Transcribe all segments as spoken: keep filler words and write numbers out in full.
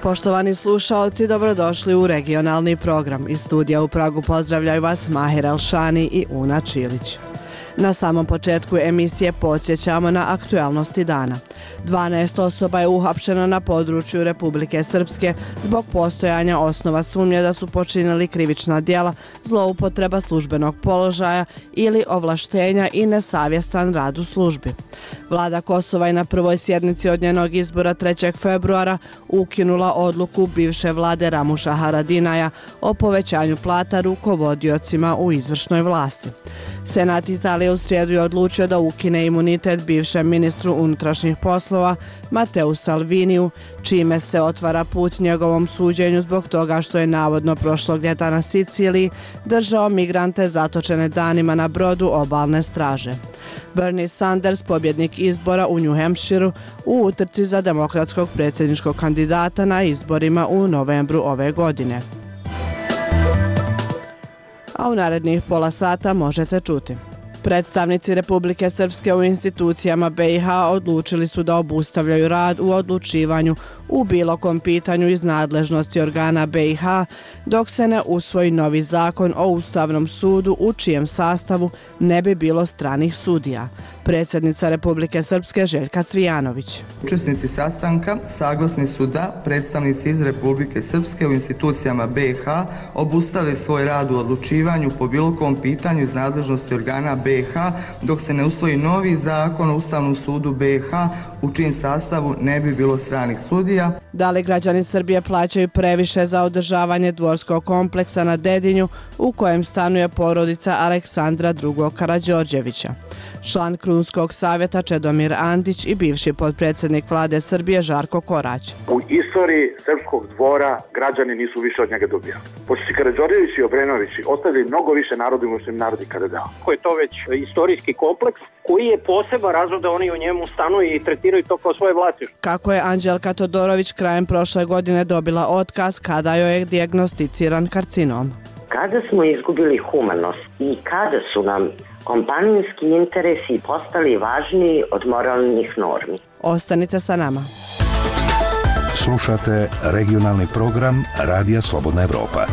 Poštovani slušaoci, dobrodošli u regionalni program. Iz studija u Pragu pozdravljaju vas Mahir Elšani i Una Čilić. Na samom početku emisije podsjećamo na aktualnosti dana. dvanaest osoba je uhapšeno na području Republike Srpske zbog postojanja osnova sumnje da su počinili krivična djela, zloupotreba službenog položaja ili ovlaštenja i nesavjestan rad u službi. Vlada Kosova je na prvoj sjednici od njenog izbora trećeg februara ukinula odluku bivše vlade Ramuša Haradinaja o povećanju plata rukovodiocima u izvršnoj vlasti. Senat Italije u srijedu je odlučio da ukine imunitet bivšem ministru unutrašnjih poslova Mateu Salviniju, čime se otvara put njegovom suđenju zbog toga što je navodno prošlog ljeta na Siciliji držao migrante zatočene danima na brodu obalne straže. Bernie Sanders, pobjednik izbora u New Hampshireu, u utrci za demokratskog predsjedničkog kandidata na izborima u novembru ove godine. A u narednih pola sata možete čuti. Predstavnici Republike Srpske u institucijama be i ha odlučili su da obustavljaju rad u odlučivanju u bilo kom pitanju iz nadležnosti organa be i ha dok se ne usvoji novi zakon o Ustavnom sudu u čijem sastavu ne bi bilo stranih sudija. Predsjednica Republike Srpske Željka Cvijanović. Učesnici sastanka saglasni su da predstavnici iz Republike Srpske u institucijama be i ha obustave svoj rad u odlučivanju po bilo kom pitanju iz nadležnosti organa be i ha dok se ne usvoji novi zakon o Ustavnom sudu be i ha u čijem sastavu ne bi bilo stranih sudija. Da li građani Srbije plaćaju previše za održavanje dvorskog kompleksa na Dedinju u kojem stanuje porodica Aleksandra drugog Karađorđevića? Član Krunskog savjeta Čedomir Andić i bivši potpredsjednik vlade Srbije Žarko Korać. U istoriji srpskog dvora građani nisu više od njega dobijali. Pošto si Karađorđević i Obrenovići ostavili mnogo više narodu nego što im narodi kada dao. Ko je to već istorijski kompleks koji je poseban razlog da oni u njemu stanuju i tretiraju to kao svoje vlasništvo. Kako je Anđelka Todorović krajem prošle godine dobila otkaz kada joj je dijagnosticiran karcinom? Kada smo izgubili humanost i kada su nam kompanijski interesi postali važniji od moralnih normi. Ostanite sa nama. Slušate regionalni program Radija Slobodna Evropa.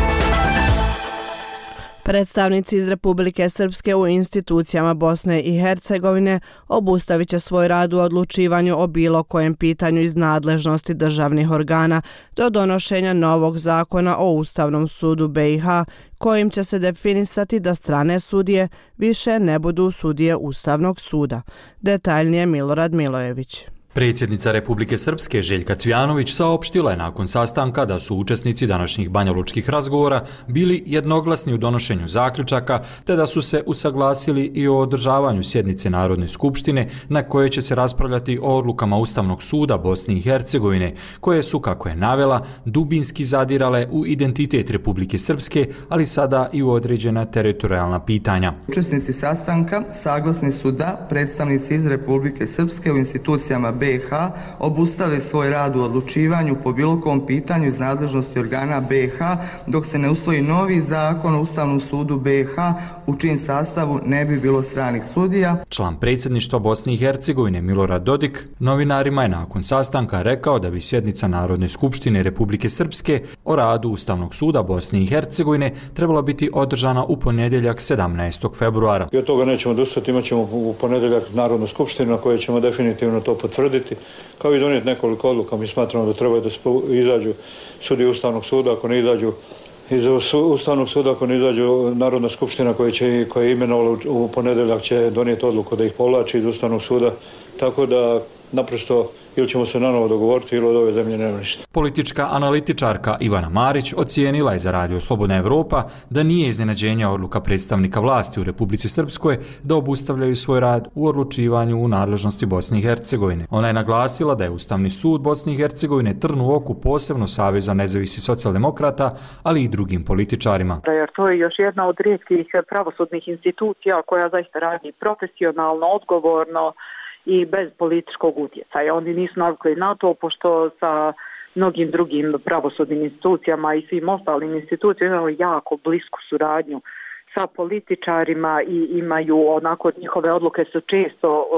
Predstavnici iz Republike Srpske u institucijama Bosne i Hercegovine obustavit će svoj rad u odlučivanju o bilo kojem pitanju iz nadležnosti državnih organa do donošenja novog zakona o Ustavnom sudu be i ha kojim će se definisati da strane sudije više ne budu sudije Ustavnog suda. Detaljnije Milorad Milojević. Predsjednica Republike Srpske Željka Cvijanović saopštila je nakon sastanka da su učesnici današnjih banjalučkih razgovora bili jednoglasni u donošenju zaključaka te da su se usaglasili i o održavanju sjednice Narodne skupštine na kojoj će se raspravljati o odlukama Ustavnog suda Bosne i Hercegovine koje su, kako je navela, dubinski zadirale u identitet Republike Srpske, ali sada i u određena teritorijalna pitanja. Učesnici sastanka saglasni su da predstavnici iz Republike Srpske u institucijama be i ha obustave svoj rad u odlučivanju po bilo kom pitanju iz nadležnosti organa be i ha dok se ne usvoji novi zakon o Ustavnom sudu be i ha u čijem sastavu ne bi bilo stranih sudija. Član predsjedništva Bosne i Hercegovine Milorad Dodik novinarima je nakon sastanka rekao da bi sjednica Narodne skupštine Republike Srpske o radu Ustavnog suda Bosne i Hercegovine trebala biti održana u ponedjeljak sedamnaestog februara. I od toga nećemo odustati, imat ćemo u ponedjeljak Narodnu skupštinu na kojoj ćemo definitivno to potvrditi, kao i donijeti nekoliko odluka. Mi smatramo da treba da izađu sudije Ustavnog suda, ako ne izađu iz Ustavnog suda, ako ne izađu Narodna skupština koja će, koja je imenovala u ponedjeljak će donijeti odluku da ih povlači iz Ustavnog suda, tako da naprosto ili ćemo se nanovo dogovoriti ili od ove zemlje nema ništa. Politička analitičarka Ivana Marić ocijenila je za Radio Slobodna Evropa da nije iznenađenja odluka predstavnika vlasti u Republici Srpskoj da obustavljaju svoj rad u odlučivanju u nadležnosti Bosne i Hercegovine. Ona je naglasila da je Ustavni sud Bosne i Hercegovine trn u oku posebno Saveza nezavisnih socijaldemokrata, ali i drugim političarima. Jer to je još jedna od rijetkih pravosudnih institucija koja zaista radi profesionalno, odgovorno i bez političkog utjecaja. Oni nisu navikli na to, pošto sa mnogim drugim pravosudnim institucijama i svim ostalim institucijama imaju jako blisku suradnju sa političarima i imaju onako, njihove odluke su često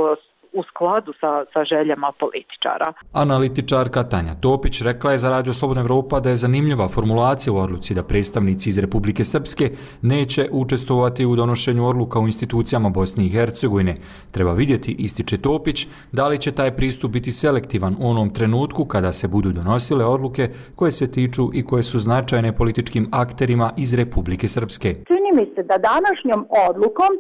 u skladu sa, sa željama političara. Analitičarka Tanja Topić rekla je za Radio Slobodna Evropa da je zanimljiva formulacija u odluci da predstavnici iz Republike Srpske neće učestvovati u donošenju odluka u institucijama Bosne i Hercegovine. Treba vidjeti, ističe Topić, da li će taj pristup biti selektivan u onom trenutku kada se budu donosile odluke koje se tiču i koje su značajne političkim akterima iz Republike Srpske. Čini mi se da današnjom odlukom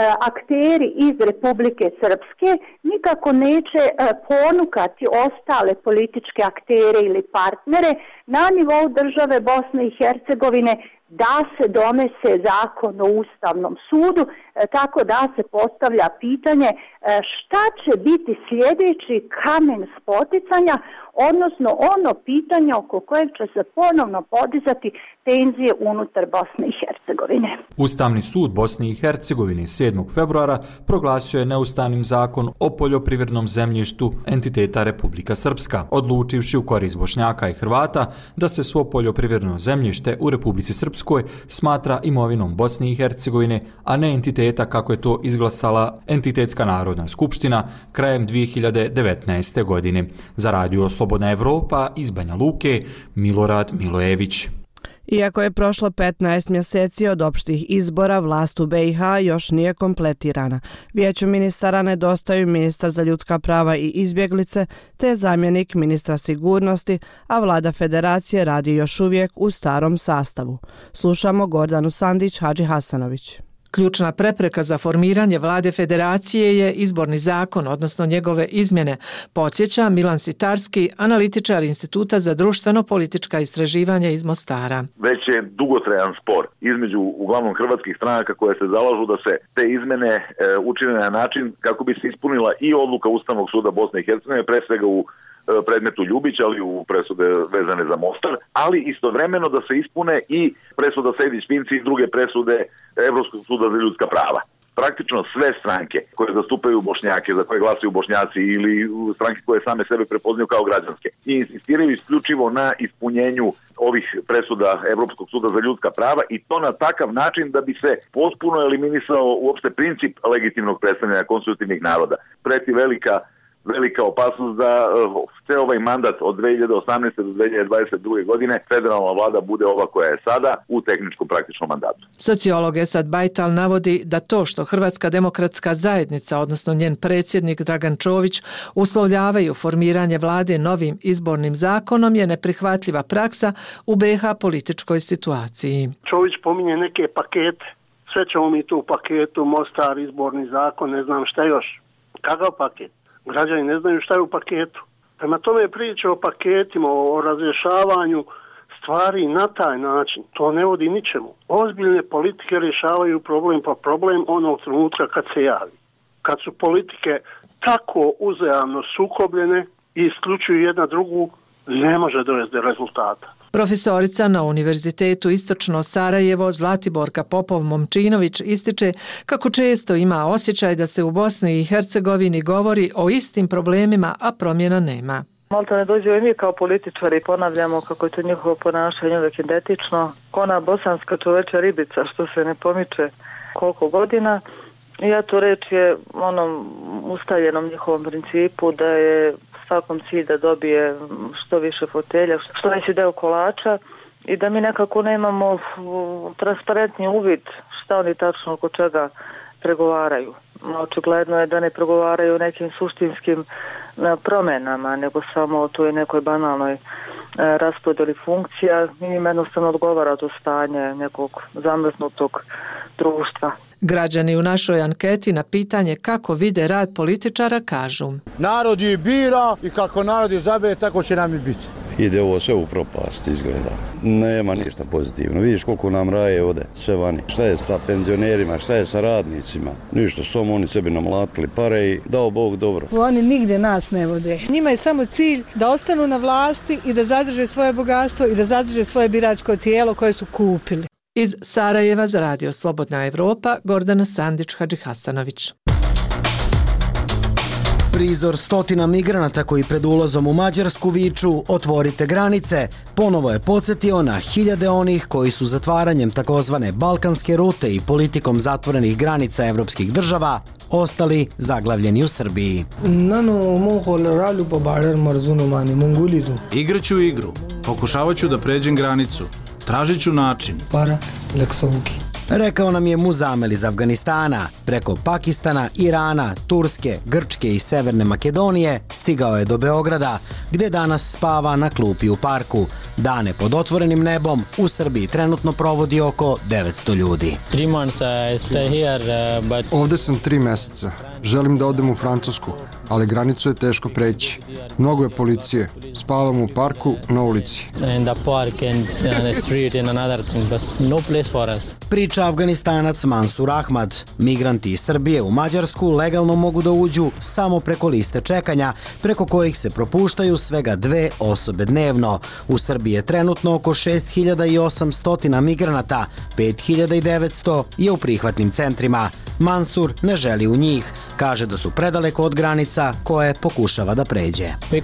akteri iz Republike Srpske nikako neće ponukati ostale političke aktere ili partnere na nivou države Bosne i Hercegovine da se donese zakon o Ustavnom sudu, tako da se postavlja pitanje šta će biti sljedeći kamen spoticanja, odnosno ono pitanje oko kojeg će se ponovno podizati tenzije unutar Bosne i Hercegovine. Ustavni sud Bosne i Hercegovine sedmog februara proglasio je neustavnim zakon o poljoprivrednom zemljištu entiteta Republika Srpska, odlučivši u korist Bošnjaka i Hrvata da se svo poljoprivredno zemljište u Republici Srpskoj smatra imovinom Bosne i Hercegovine, a ne entiteta kako je to izglasala Entitetska narodna skupština krajem dvije hiljade devetnaeste. godine. Za Radio Slobodna Evropa iz Banja Luke, Milorad Milojević. Iako je prošlo petnaest mjeseci od opštih izbora, vlast u B i H još nije kompletirana. Vijeću ministara nedostaju ministar za ljudska prava i izbjeglice te zamjenik ministra sigurnosti, a vlada federacije radi još uvijek u starom sastavu. Slušamo Gordanu Sandić Hadži Hasanović. Ključna prepreka za formiranje vlade federacije je izborni zakon, odnosno njegove izmjene, podsjeća Milan Sitarski, analitičar Instituta za društveno-politička istraživanja iz Mostara. Već je dugotrajan spor između uglavnom hrvatskih stranaka koje se zalažu da se te izmjene e, učine na način kako bi se ispunila i odluka Ustavnog suda Bosne i Hercegovine, pre svega u predmetu Ljubić, ali u presude vezane za Mostar, ali istovremeno da se ispune i presuda Sejdić-Finci i druge presude Evropskog suda za ljudska prava. Praktično sve stranke koje zastupaju Bošnjake, za koje glasuju Bošnjaci ili stranke koje same sebe prepoznaju kao građanske i insistiraju isključivo na ispunjenju ovih presuda Evropskog suda za ljudska prava i to na takav način da bi se potpuno eliminisao uopšte princip legitimnog predstavljanja konstitutivnih naroda. Preti velika velika opasnost da uh, ceo ovaj mandat od dvije hiljade osamnaeste do dvije hiljade dvadeset druge. godine federalna vlada bude ova koja je sada u tehničkom praktičnom mandatu. Sociolog Esad Bajtal navodi da to što Hrvatska demokratska zajednica, odnosno njen predsjednik Dragan Čović, uslovljavaju formiranje vlade novim izbornim zakonom je neprihvatljiva praksa u B i H političkoj situaciji. Čović pominje neke pakete. Sve ćemo mi tu u paketu, Mostar, izborni zakon, ne znam šta još. Kakav paket? Građani ne znaju šta je u paketu. Prema tome priča o paketima, o razrješavanju stvari na taj način, to ne vodi ničemu. Ozbiljne politike rješavaju problem pa problem onog trenutka kad se javi. Kad su politike tako uzajamno sukobljene i isključuju jedna drugu, ne može dovesti do rezultata. Profesorica na Univerzitetu Istočno Sarajevo Zlatiborka Popov-Momčinović ističe kako često ima osjećaj da se u Bosni i Hercegovini govori o istim problemima, a promjena nema. Malta ne dođe i mi kao političari ponavljamo kako je to njihovo ponašanje uvijek identično. Kona bosanska čoveča ribica što se ne pomiče koliko godina. Ja to reći je onom ustaljenom njihovom principu da je svakom cilj da dobije što više fotelja, što veći deo kolača i da mi nekako nemamo transparentni uvid šta oni tačno oko čega pregovaraju. Očigledno je da ne pregovaraju o nekim suštinskim promjenama, nego samo o toj nekoj banalnoj raspodjeli funkcija. Njima jednostavno odgovara to stanje nekog zamrznutog društva. Građani u našoj anketi na pitanje kako vide rad političara kažu: narod je bira i kako narod izabere, tako će nam i biti. Ide ovo sve u propast, izgleda. Nema ništa pozitivno. Vidiš koliko nam raje ode, sve vani. Šta je sa penzionerima, šta je sa radnicima? Ništa, samo oni sebi namlatili pare i dao Bog dobro. Oni nigde nas ne vode. Njima je samo cilj da ostanu na vlasti i da zadrže svoje bogatstvo i da zadrže svoje biračko tijelo koje su kupili. Iz Sarajeva za Radio Slobodna Evropa, Gordana Sandić Hadži Hasanović. Prizor stotina migranata koji pred ulazom u Mađarsku viču "Otvorite granice" ponovo je podsjetio na hiljade onih koji su zatvaranjem takozvane balkanske rute i politikom zatvorenih granica evropskih država ostali zaglavljeni u Srbiji. Igraću igru, pokušavaću da pređem granicu, tražit ću način. Rekao nam je Muzamel iz Afganistana. Preko Pakistana, Irana, Turske, Grčke i Severne Makedonije stigao je do Beograda, gde danas spava na klupi u parku. Dane pod otvorenim nebom u Srbiji trenutno provodi oko devetsto ljudi. Ovde sam tri meseca. Želim da odem u Francusku, ali granicu je teško preći. Mnogo je policije. Spavam u parku, na ulici. Priča Afganistanac Mansur Ahmad. Migranti iz Srbije u Mađarsku legalno mogu da uđu samo preko liste čekanja, preko kojih se propuštaju svega dve osobe dnevno. U Srbiji je trenutno oko šest hiljada osamsto migranata, pet hiljada devetsto je u prihvatnim centrima. Mansur ne želi u njih. Kaže da su predaleko od granica koje pokušava da pređe.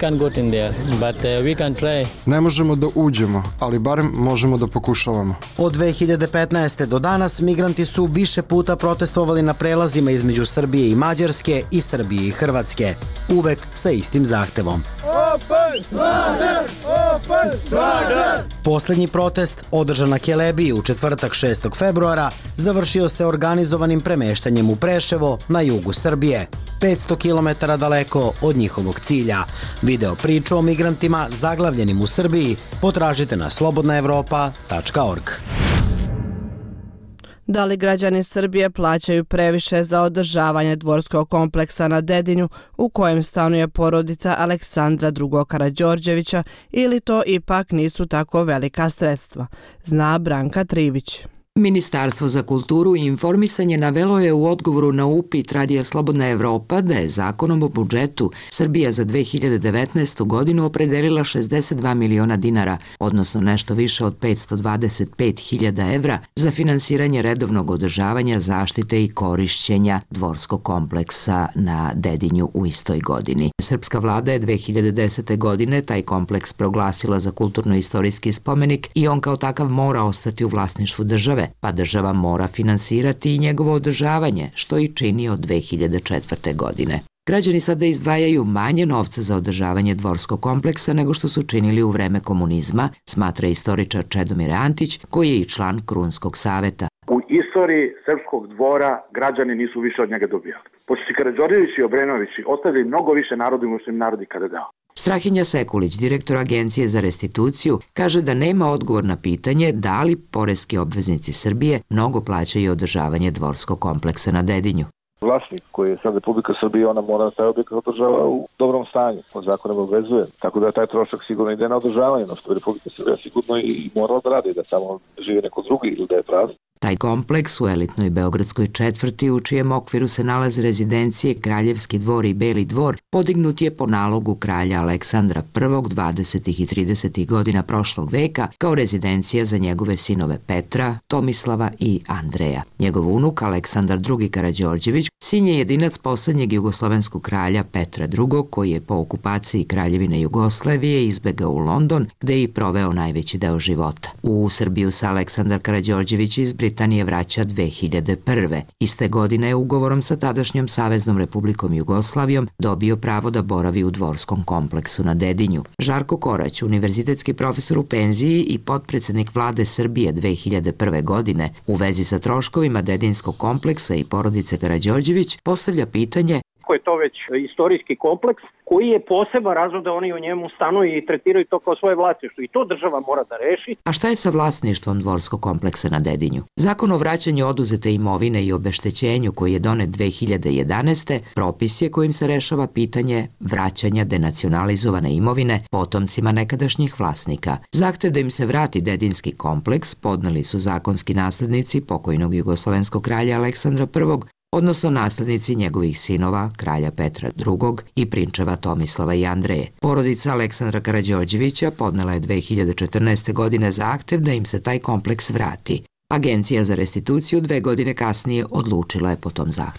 Ne možemo da uđemo, ali barem možemo da pokušavamo. Od dve hiljade petnaeste. do danas migranti su više puta protestovali na prelazima između Srbije i Mađarske i Srbije i Hrvatske. Uvek sa istim zahtevom. Poslednji protest, održan na Kelebiji u četvrtak šestog februara, završio se organizovanim premeštanjem u Preševo na jugu Srbije, petsto kilometara daleko od njihovog cilja. Video priču o migrantima zaglavljenim u Srbiji potražite na slobodna evropa tačka org. Da li građani Srbije plaćaju previše za održavanje dvorskog kompleksa na Dedinju u kojem stanuje porodica Aleksandra drugog Karađorđevića ili to ipak nisu tako velika sredstva? Zna Branka Trivić. Ministarstvo za kulturu i informisanje navelo je u odgovoru na upit Radija Slobodna Evropa da je zakonom o budžetu Srbija za dve hiljade devetnaestu. godinu opredelila šezdeset dva miliona dinara, odnosno nešto više od petsto dvadeset pet hiljada evra za finansiranje redovnog održavanja, zaštite i korišćenja dvorskog kompleksa na Dedinju u istoj godini. Srpska vlada je dve hiljade desete. godine taj kompleks proglasila za kulturno-istorijski spomenik i on kao takav mora ostati u vlasništvu države, pa država mora finansirati i njegovo održavanje, što i čini od dve hiljade četvrte. godine. Građani sada izdvajaju manje novca za održavanje dvorskog kompleksa nego što su činili u vreme komunizma, smatra istoričar Čedomir Antić, koji je i član Krunskog saveta. U istoriji srpskog dvora građani nisu više od njega dobijali. Pošto su Karađorđevići i Obrenovići ostavili mnogo više narodu nego što im narodi kada dao. Strahinja Sekulić, direktor Agencije za restituciju, kaže da nema odgovor na pitanje da li poreski obveznici Srbije mnogo plaćaju održavanje dvorskog kompleksa na Dedinju. Vlasnik koji je sad Republika Srbije, ona mora taj objekat održava u dobrom stanju, od zakonom obvezuje. Tako da taj trošak sigurno ide na održavanje, no što je Republika Srbije sigurno i morala da radi, da tamo žive neko drugi ili da je prazno. Taj kompleks u elitnoj beogradskoj četvrti, u čijem okviru se nalaze rezidencije Kraljevski dvor i Beli dvor, podignut je po nalogu kralja Aleksandra prvog. dvadesetih i tridesetih godina prošlog veka kao rezidencija za njegove sinove Petra, Tomislava i Andreja. Njegov unuk Aleksandar drugi Karađorđević sin je jedinac poslednjeg jugoslovenskog kralja Petra drugog. koji je po okupaciji Kraljevine Jugoslavije izbegao u London, gde je i proveo najveći deo života. U Srbiju se Aleksandar Karađorđević iz Britanije vraća dve hiljade prve. Iste godine je ugovorom sa tadašnjom Saveznom Republikom Jugoslavijom dobio pravo da boravi u dvorskom kompleksu na Dedinju. Žarko Korać, univerzitetski profesor u penziji i potpredsednik vlade Srbije dve hiljade prve. godine, u vezi sa troškovima Dedinskog kompleksa i porodice Karađorđević, postavlja pitanje ako je to već istorijski kompleks koji je poseban razlog da oni u njemu stanuju i tretiraju to kao svoje vlasništvo i to država mora da reši. A šta je sa vlasništvom dvorskog kompleksa na Dedinju? Zakon o vraćanju oduzete imovine i obeštećenju koji je donet dve hiljade jedanaeste. propis je kojim se rešava pitanje vraćanja denacionalizovane imovine potomcima nekadašnjih vlasnika. Zahtev da im se vrati Dedinski kompleks podneli su zakonski naslednici pokojnog jugoslovenskog kralja Aleksandra prvog. odnosno naslednici njegovih sinova, kralja Petra drugog. i prinčeva Tomislava i Andreje. Porodica Aleksandra Karađorđevića podnela je dve hiljade četrnaeste. godine zahtev da im se taj kompleks vrati. Agencija za restituciju dve godine kasnije odlučila je po tom zahtevu.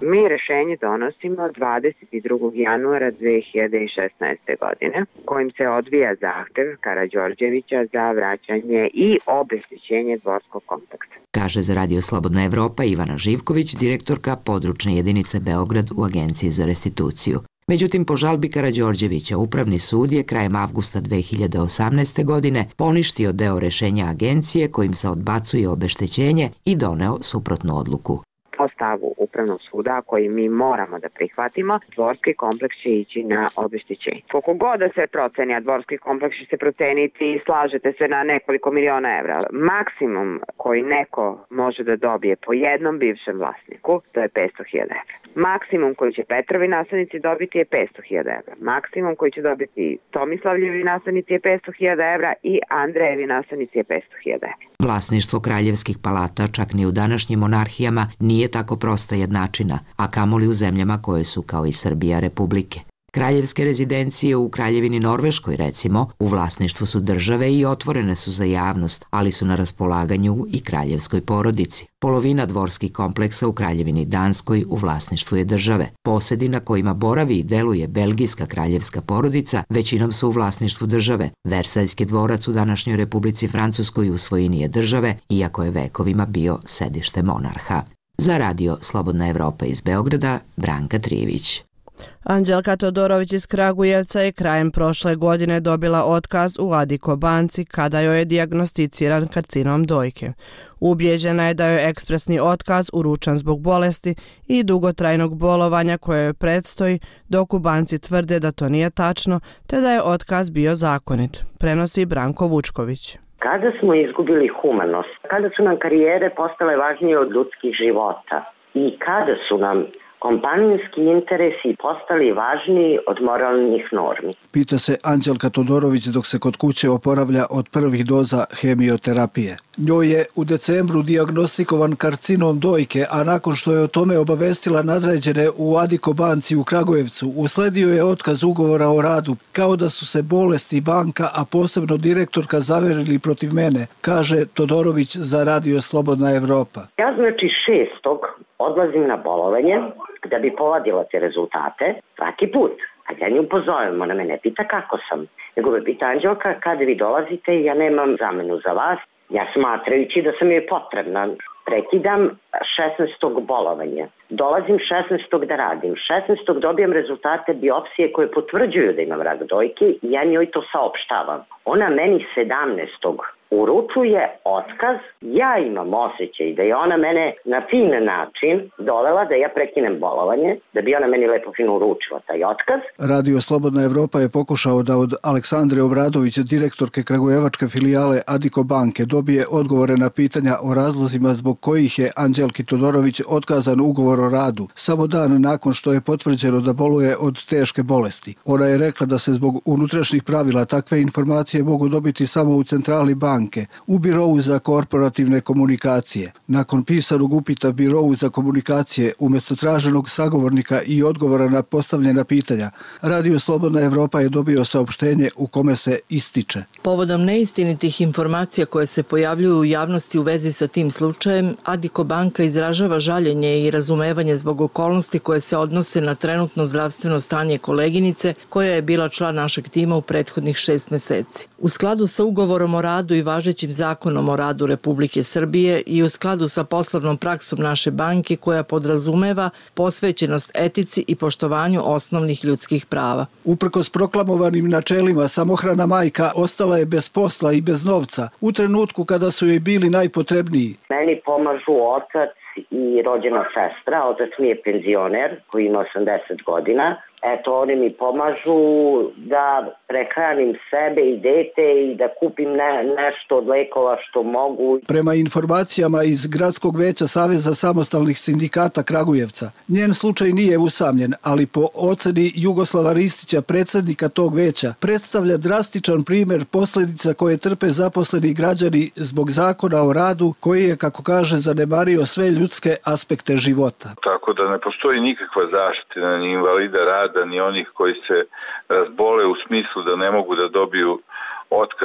Mi rešenje donosimo dvadeset drugog januara dve hiljade šesnaeste. godine, kojim se odvija zahtev Karađorđevića za vraćanje i obeštećenje dvorskog kompleksa. Kaže za Radio Slobodna Evropa Ivana Živković, direktorka područne jedinice Beograd u Agenciji za restituciju. Međutim, po žalbi Karađorđevića, Upravni sud je krajem avgusta dve hiljade osamnaeste. godine poništio deo rešenja agencije kojim se odbacuje obeštećenje i doneo suprotnu odluku. Po stavu Upravnog suda koji mi moramo da prihvatimo, dvorski kompleks će ići na obeštećenje. Koliko god da se proceni, a dvorski kompleks će se proceniti i slažete se na nekoliko miliona evra. Maksimum koji neko može da dobije po jednom bivšem vlasniku, to je petsto hiljada evra. Maksimum koji će Petrovi naslednici dobiti je petsto hiljada evra. Maksimum koji će dobiti Tomislavljevi naslednici je petsto hiljada evra i Andrejevi naslednici je petsto hiljada evra. Vlasništvo kraljevskih palata čak ni u današnjim monarhijama nije tako prosta jednačina, a kamoli u zemljama koje su kao i Srbija republike. Kraljevske rezidencije u Kraljevini Norveškoj, recimo, u vlasništvu su države i otvorene su za javnost, ali su na raspolaganju i kraljevskoj porodici. Polovina dvorskih kompleksa u Kraljevini Danskoj u vlasništvu je države. Posedi na kojima boravi i deluje belgijska kraljevska porodica većinom su u vlasništvu države. Versaljski dvorac u današnjoj Republici Francuskoj u svojini je države, iako je vekovima bio sedište monarha. Za Radio Slobodna Evropa iz Beograda, Branka Trijević. Anđelka Todorović iz Kragujevca je krajem prošle godine dobila otkaz u Adiko banci kada joj je dijagnosticiran karcinom dojke. Ubjeđena je da joj ekspresni otkaz uručen zbog bolesti i dugotrajnog bolovanja koje joj predstoji, dok u banci tvrde da to nije tačno, te da je otkaz bio zakonit, prenosi Branko Vučković. Kada smo izgubili humanost, kada su nam karijere postale važnije od ljudskih života i kada su nam kompanijski interesi postali važniji od moralnih normi. Pita se Anđelka Todorović dok se kod kuće oporavlja od prvih doza hemioterapije. Njoj je u decembru dijagnostikovan karcinom dojke, a nakon što je o tome obavestila nadređene u Adiko banci u Kragujevcu, usledio je otkaz ugovora o radu, kao da su se bolesti banka, a posebno direktorka zaverili protiv mene, kaže Todorović za Radio Slobodna Evropa. Ja znači šestog odlazim na bolovanje da bi povadila te rezultate svaki put. Kad ja nju pozovem, ona me ne pita kako sam, nego me pita Anđelka, kada vi dolazite, ja nemam zamenu za vas. Ja smatrajući da sam joj potrebna, prekidam šesnaestog bolovanje. Dolazim šesnaestog da radim. šesnaestog dobijam rezultate biopsije koje potvrđuju da imam rak dojke i ja njoj to saopštavam. Ona meni sedamnaestog uručuje otkaz, ja imam osjećaj da je ona mene na fin način dovela da ja prekinem bolovanje, da bi ona meni lepo fino uručila taj otkaz. Radio Slobodna Evropa je pokušao da od Aleksandre Obradović, direktorke kragujevačke filijale Adiko banke, dobije odgovore na pitanja o razlozima zbog kojih je Anđelki Todorović otkazan ugovor o radu, samo dan nakon što je potvrđeno da boluje od teške bolesti. Ona je rekla da se zbog unutrašnjih pravila takve informacije mogu dobiti samo u centrali banke, u Birovu za korporativne komunikacije. Nakon pisanog upita Birovu za komunikacije, umjesto traženog sagovornika i odgovora na postavljena pitanja, Radio Slobodna Evropa je dobio saopštenje u kome se ističe. Povodom neistinitih informacija koje se pojavljuju u javnosti u vezi sa tim slučajem, Adiko banka izražava žaljenje i razumevanje zbog okolnosti koje se odnose na trenutno zdravstveno stanje koleginice koja je bila član našeg tima u prethodnih šest meseci. U skladu sa ugovorom o radu i važećim zakonom o radu Republike Srbije i u skladu sa poslovnom praksom naše banke koja podrazumeva posvećenost etici i poštovanju osnovnih ljudskih prava. Uprkos proklamovanim načelima, samohrana majka ostala je bez posla i bez novca u trenutku kada su joj bili najpotrebniji. Meni pomažu otac i rođena sestra, otac mi je penzioner koji ima osamdeset godina. Eto, oni mi pomažu da prehranim sebe i dete i da kupim ne, nešto od lekova što mogu. Prema informacijama iz Gradskog veća Saveza samostalnih sindikata Kragujevca, njen slučaj nije usamljen, ali po oceni Jugoslava Ristića, predsjednika tog veća, predstavlja drastičan primjer posljedica koje trpe zaposleni građani zbog zakona o radu koji je, kako kaže, zanemario sve ljudske aspekte života. Tako da ne postoji nikakva zaštita ni invalida rada, ni onih koji se razbole u smislu da ne mogu da dobiju otkaz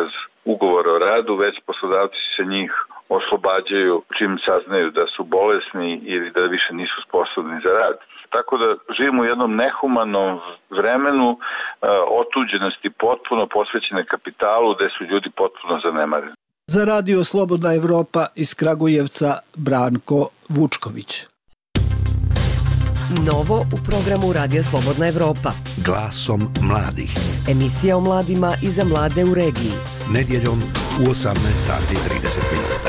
ugovor o radu, već poslodavci se njih oslobađaju čim saznaju da su bolesni ili da više nisu sposobni za rad. Tako da živimo u jednom nehumanom vremenu otuđenosti potpuno posvećene kapitalu gde su ljudi potpuno zanemareni. Za radio Slobodna Evropa iz Kragujevca Branko Vučković. Novo u programu Radija Slobodna Evropa. Glasom mladih. Emisija o mladima i za mlade u regiji. Nedjeljom u osamnaest sati i trideset minuta.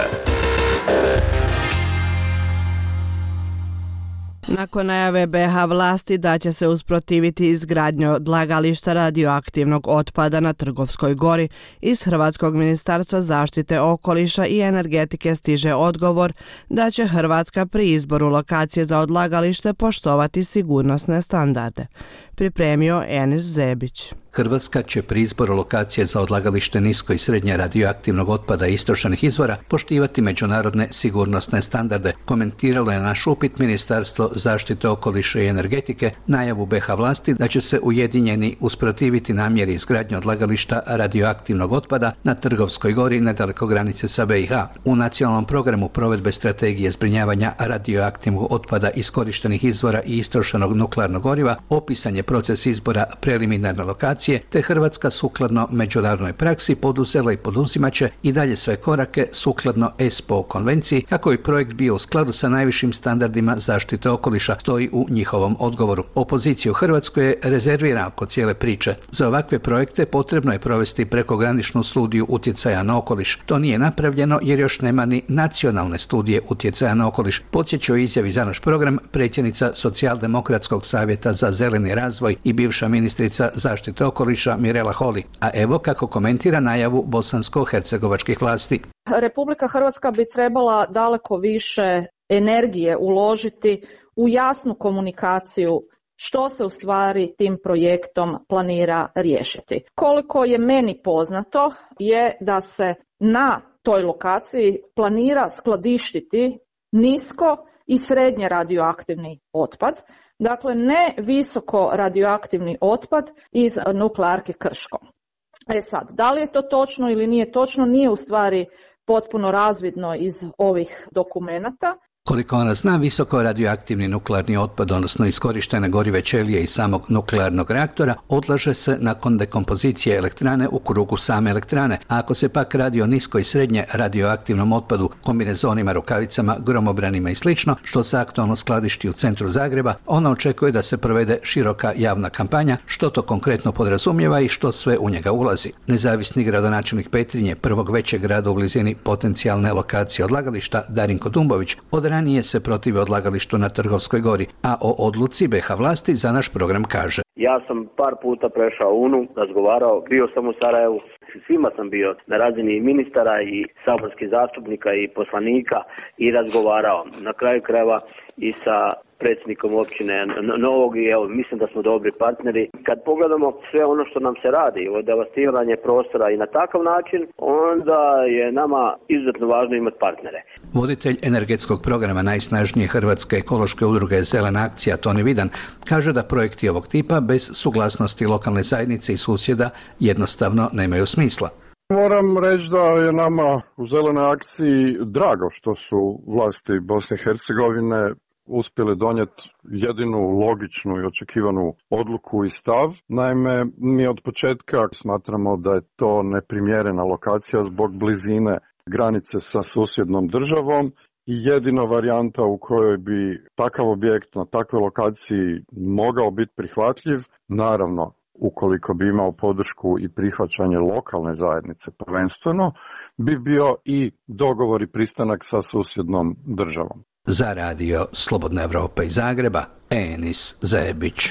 Nakon najave be ha vlasti da će se usprotiviti izgradnju odlagališta radioaktivnog otpada na Trgovskoj gori, iz Hrvatskog ministarstva zaštite okoliša i energetike stiže odgovor da će Hrvatska pri izboru lokacije za odlagalište poštovati sigurnosne standarde. Pripremio Enis Zebić. Hrvatska će pri izboru lokacije za odlagalište nisko i srednje radioaktivnog otpada i istrošenih izvora poštivati međunarodne sigurnosne standarde, komentiralo je naš upit Ministarstvo zaštite okoliša i energetike najavu be ha vlasti da će se ujedinjeni usprotiviti namjeri izgradnje odlagališta radioaktivnog otpada na Trgovskoj gori nedaleko granice sa be i ha. U nacionalnom programu provedbe strategije zbrinjavanja radioaktivnog otpada iskorištenih izvora i istrošenog nuklearnog goriva opisan je proces izbora preliminarne lokacije, te Hrvatska sukladno međunarodnoj praksi poduzela i poduzimaće i dalje sve korake sukladno es pe o konvenciji kako bi projekt bio u skladu sa najvišim standardima zaštite okoliša, stoji u njihovom odgovoru. Opozicija u Hrvatskoj je rezervirana oko cijele priče. Za ovakve projekte potrebno je provesti prekograničnu studiju utjecaja na okoliš. To nije napravljeno jer još nema ni nacionalne studije utjecaja na okoliš. Podsjeća o izjavi za naš program predsjednica Socijaldemokratskog savjeta za zeleni razvoj i bivša ministrica zaštite okoliša Mirela Holy. A evo kako komentira najavu bosansko-hercegovačkih vlasti. Republika Hrvatska bi trebala daleko više energije uložiti u jasnu komunikaciju što se u stvari tim projektom planira riješiti. Koliko je meni poznato je da se na toj lokaciji planira skladištiti nisko i srednje radioaktivni otpad, dakle ne visoko radioaktivni otpad iz nuklearke Krško. E sad, da li je to točno ili nije točno, nije u stvari potpuno razvidno iz ovih dokumenata. Koliko ona zna, visoko radioaktivni nuklearni otpad, odnosno iskorištene gorive ćelije iz samog nuklearnog reaktora, odlaže se nakon dekompozicije elektrane u krugu same elektrane, a ako se pak radi o nisko i srednje radioaktivnom otpadu, kombinezonima, rukavicama, gromobranima i sl., što se aktualno skladišti u centru Zagreba, ona očekuje da se provede široka javna kampanja, što to konkretno podrazumijeva i što sve u njega ulazi. Nezavisni gradonačelnik Petrinje, prvog većeg grada u blizini potencijalne lokacije odlagališta, Darinko Dumbović, od ranije se protive odlagalištu na Trgovskoj gori, a o odluci be ha vlasti za naš program kaže. Ja sam par puta prešao Unu, razgovarao, bio sam u Sarajevu, svima sam bio na razini ministara i saborskih zastupnika i poslanika i razgovarao. Na kraju krajeva i sa predsjednikom općine Novog i evo, mislim da smo dobri partneri. Kad pogledamo sve ono što nam se radi, ovo devastiranje prostora i na takav način, onda je nama izuzetno važno imati partnere. Voditelj energetskog programa najsnažnije hrvatske ekološke udruge Zelena akcija Toni Vidan kaže da projekti ovog tipa bez suglasnosti lokalne zajednice i susjeda jednostavno nemaju smisla. Moram reći da je nama u Zelenoj akciji drago što su vlasti Bosne i Hercegovine uspjeli donijeti jedinu logičnu i očekivanu odluku i stav. Naime, mi od početka smatramo da je to neprimjerena lokacija zbog blizine granice sa susjednom državom i jedina varijanta u kojoj bi takav objekt na takvoj lokaciji mogao biti prihvatljiv, naravno ukoliko bi imao podršku i prihvaćanje lokalne zajednice prvenstveno, bi bio i dogovor i pristanak sa susjednom državom. Za radio Slobodna Evropa iz Zagreba, Enis Zebić.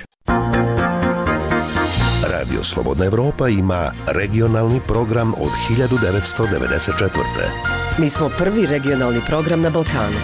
Radio Slobodna Evropa ima regionalni program od hiljadu devetsto devedeset četvrte. Mi smo prvi regionalni program na Balkanu.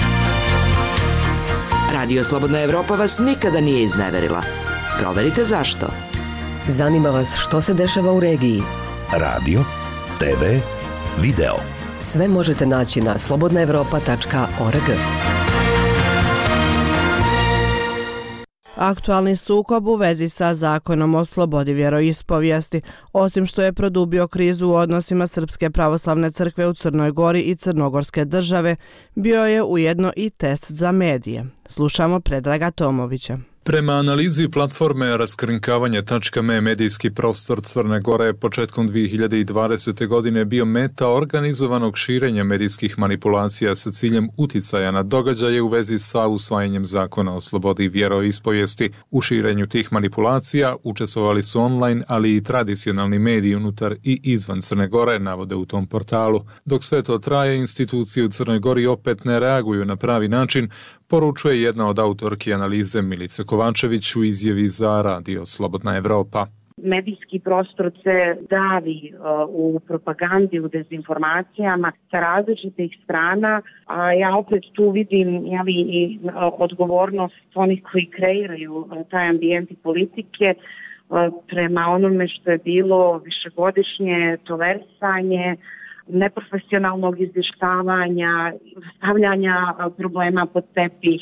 Radio Slobodna Evropa vas nikada nije izneverila. Proverite zašto. Zanima vas što se dešava u regiji. Radio, te ve, video. Sve možete naći na slobodna evropa tačka org. Aktualni sukob u vezi sa zakonom o slobodi vjeroispovijesti, osim što je produbio krizu u odnosima Srpske pravoslavne crkve u Crnoj Gori i Crnogorske države, bio je ujedno i test za medije. Slušamo Predraga Tomovića. Prema analizi platforme raskrinkavanje tačka me medijski prostor Crne Gore početkom dvije hiljade dvadesete. godine bio meta organizovanog širenja medijskih manipulacija sa ciljem uticaja na događaje u vezi sa usvajanjem zakona o slobodi vjeroispovijesti. U širenju tih manipulacija učestvovali su online, ali i tradicionalni mediji unutar i izvan Crne Gore, navode u tom portalu. Dok sve to traje, institucije u Crnoj Gori opet ne reaguju na pravi način, poručuje jedna od autorki analize Milica Kovačević u izjavi za Radio Slobodna Evropa. Medijski prostor se davi u propagandi, u dezinformacijama sa različitih strana, a ja opet tu vidim jeli, i odgovornost onih koji kreiraju taj ambijent i politike prema onome što je bilo višegodišnje tolerisanje, neprofesionalnog izvještavanja, stavljanja problema pod tepih,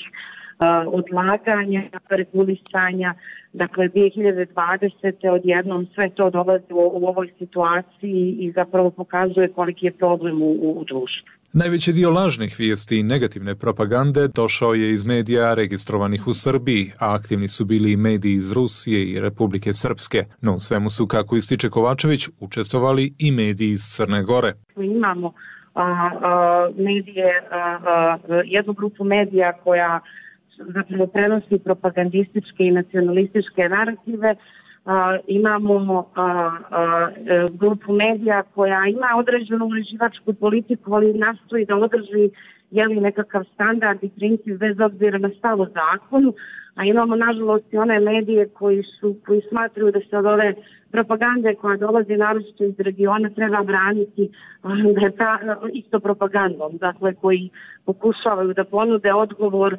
odlaganja, regulisanja. Dakle, dvije hiljade dvadesete. odjednom sve to dolazi u, u ovoj situaciji i zapravo pokazuje koliki je problem u, u društvu. Najveći dio lažnih vijesti i negativne propagande došao je iz medija registrovanih u Srbiji, a aktivni su bili i mediji iz Rusije i Republike Srpske. No u svemu su, kako ističe Kovačević, učestvovali i mediji iz Crne Gore. Imamo a, a, medije, a, a, jednu grupu medija koja zapravo prenosi propagandističke i nacionalističke narative. Uh, imamo uh, uh, grupu medija koja ima određenu uređivačku politiku, ali nastoji da održi jeli, nekakav standard i princip bez obzira na stav o zakonu, a imamo nažalost i one medije koji su koji smatraju da se od ove propagande koja dolazi naročito iz regiona treba braniti da je ta isto propagandom, dakle koji pokušavaju da ponude odgovor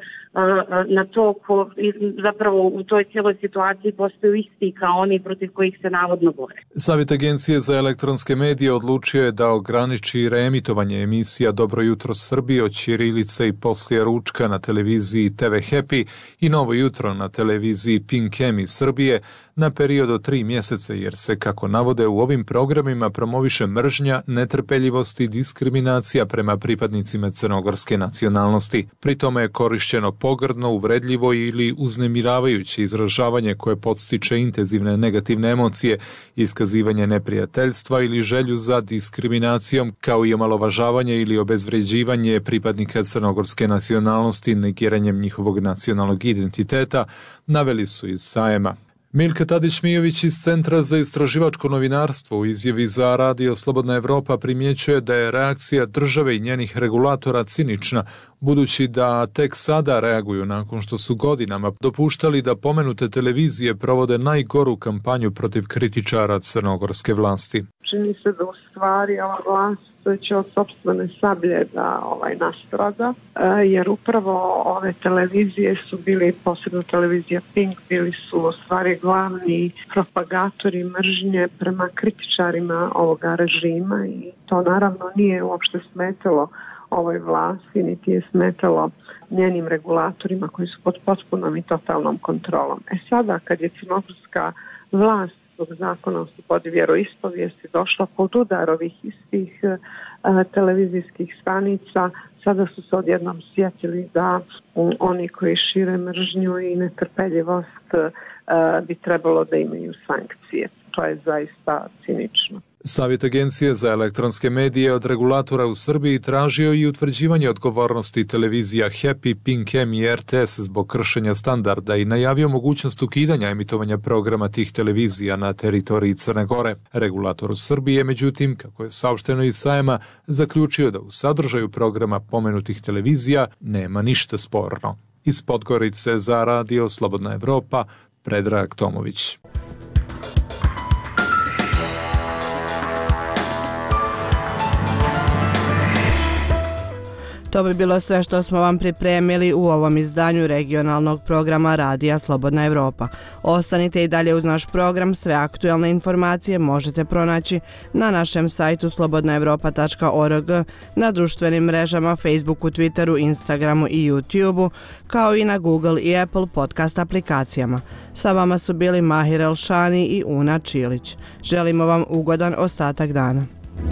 na to ko zapravo u toj cijeloj situaciji postaju isti kao oni protiv kojih se navodno bore. Savjet Agencije za elektronske medije odlučio je da ograniči reemitovanje emisija Dobro jutro Srbije od ćirilice i poslije ručka na televiziji T V Happy i Novo jutro na televiziji Pink M iz Srbije na period od tri mjeseca, jer se, kako navode, u ovim programima promoviše mržnja, netrpeljivost i diskriminacija prema pripadnicima crnogorske nacionalnosti. Pri tome je korišćeno pogrdno, uvredljivo ili uznemiravajuće izražavanje koje podstiče intenzivne negativne emocije, iskazivanje neprijateljstva ili želju za diskriminacijom, kao i omalovažavanje ili obezvređivanje pripadnika crnogorske nacionalnosti negiranjem njihovog nacionalnog identiteta, naveli su iz sajma. Milka Tadić-Mijović iz Centra za istraživačko novinarstvo u izjavi za Radio Slobodna Evropa primjećuje da je reakcija države i njenih regulatora cinična, budući da tek sada reaguju nakon što su godinama dopuštali da pomenute televizije provode najgoru kampanju protiv kritičara crnogorske vlasti. Čini se da u stvari ova vlast će od sopstvene sablje da ovaj nastrada, jer upravo ove televizije su bili, posebno televizija Pink, bili su u stvari glavni propagatori mržnje prema kritičarima ovoga režima i to naravno nije uopšte smetalo ovoj vlasti, niti je smetalo njenim regulatorima koji su pod potpunom i totalnom kontrolom. E sada, kad je crnogorska vlast zbog zakona o slobodi vjeroispovijesti došla pod udar ovih istih uh, televizijskih stanica, sada su se odjednom sjetili da um, oni koji šire mržnju i netrpeljivost uh, bi trebalo da imaju sankcije. To je zaista cinično. Savjet Agencije za elektronske medije od regulatora u Srbiji tražio i utvrđivanje odgovornosti televizija Happy, Pink M i R T S zbog kršenja standarda i najavio mogućnost ukidanja emitovanja programa tih televizija na teritoriji Crne Gore. Regulator u Srbiji je, međutim, kako je saopšteno iz sajma, zaključio da u sadržaju programa pomenutih televizija nema ništa sporno. Iz Podgorice za Radio Slobodna Evropa, Predrag Tomović. To bi bilo sve što smo vam pripremili u ovom izdanju regionalnog programa Radija Slobodna Evropa. Ostanite i dalje uz naš program, sve aktualne informacije možete pronaći na našem sajtu slobodna evropa tačka org, na društvenim mrežama Facebooku, Twitteru, Instagramu i YouTubeu, kao i na Google i Apple podcast aplikacijama. Sa vama su bili Mahir Elšani i Una Čilić. Želimo vam ugodan ostatak dana.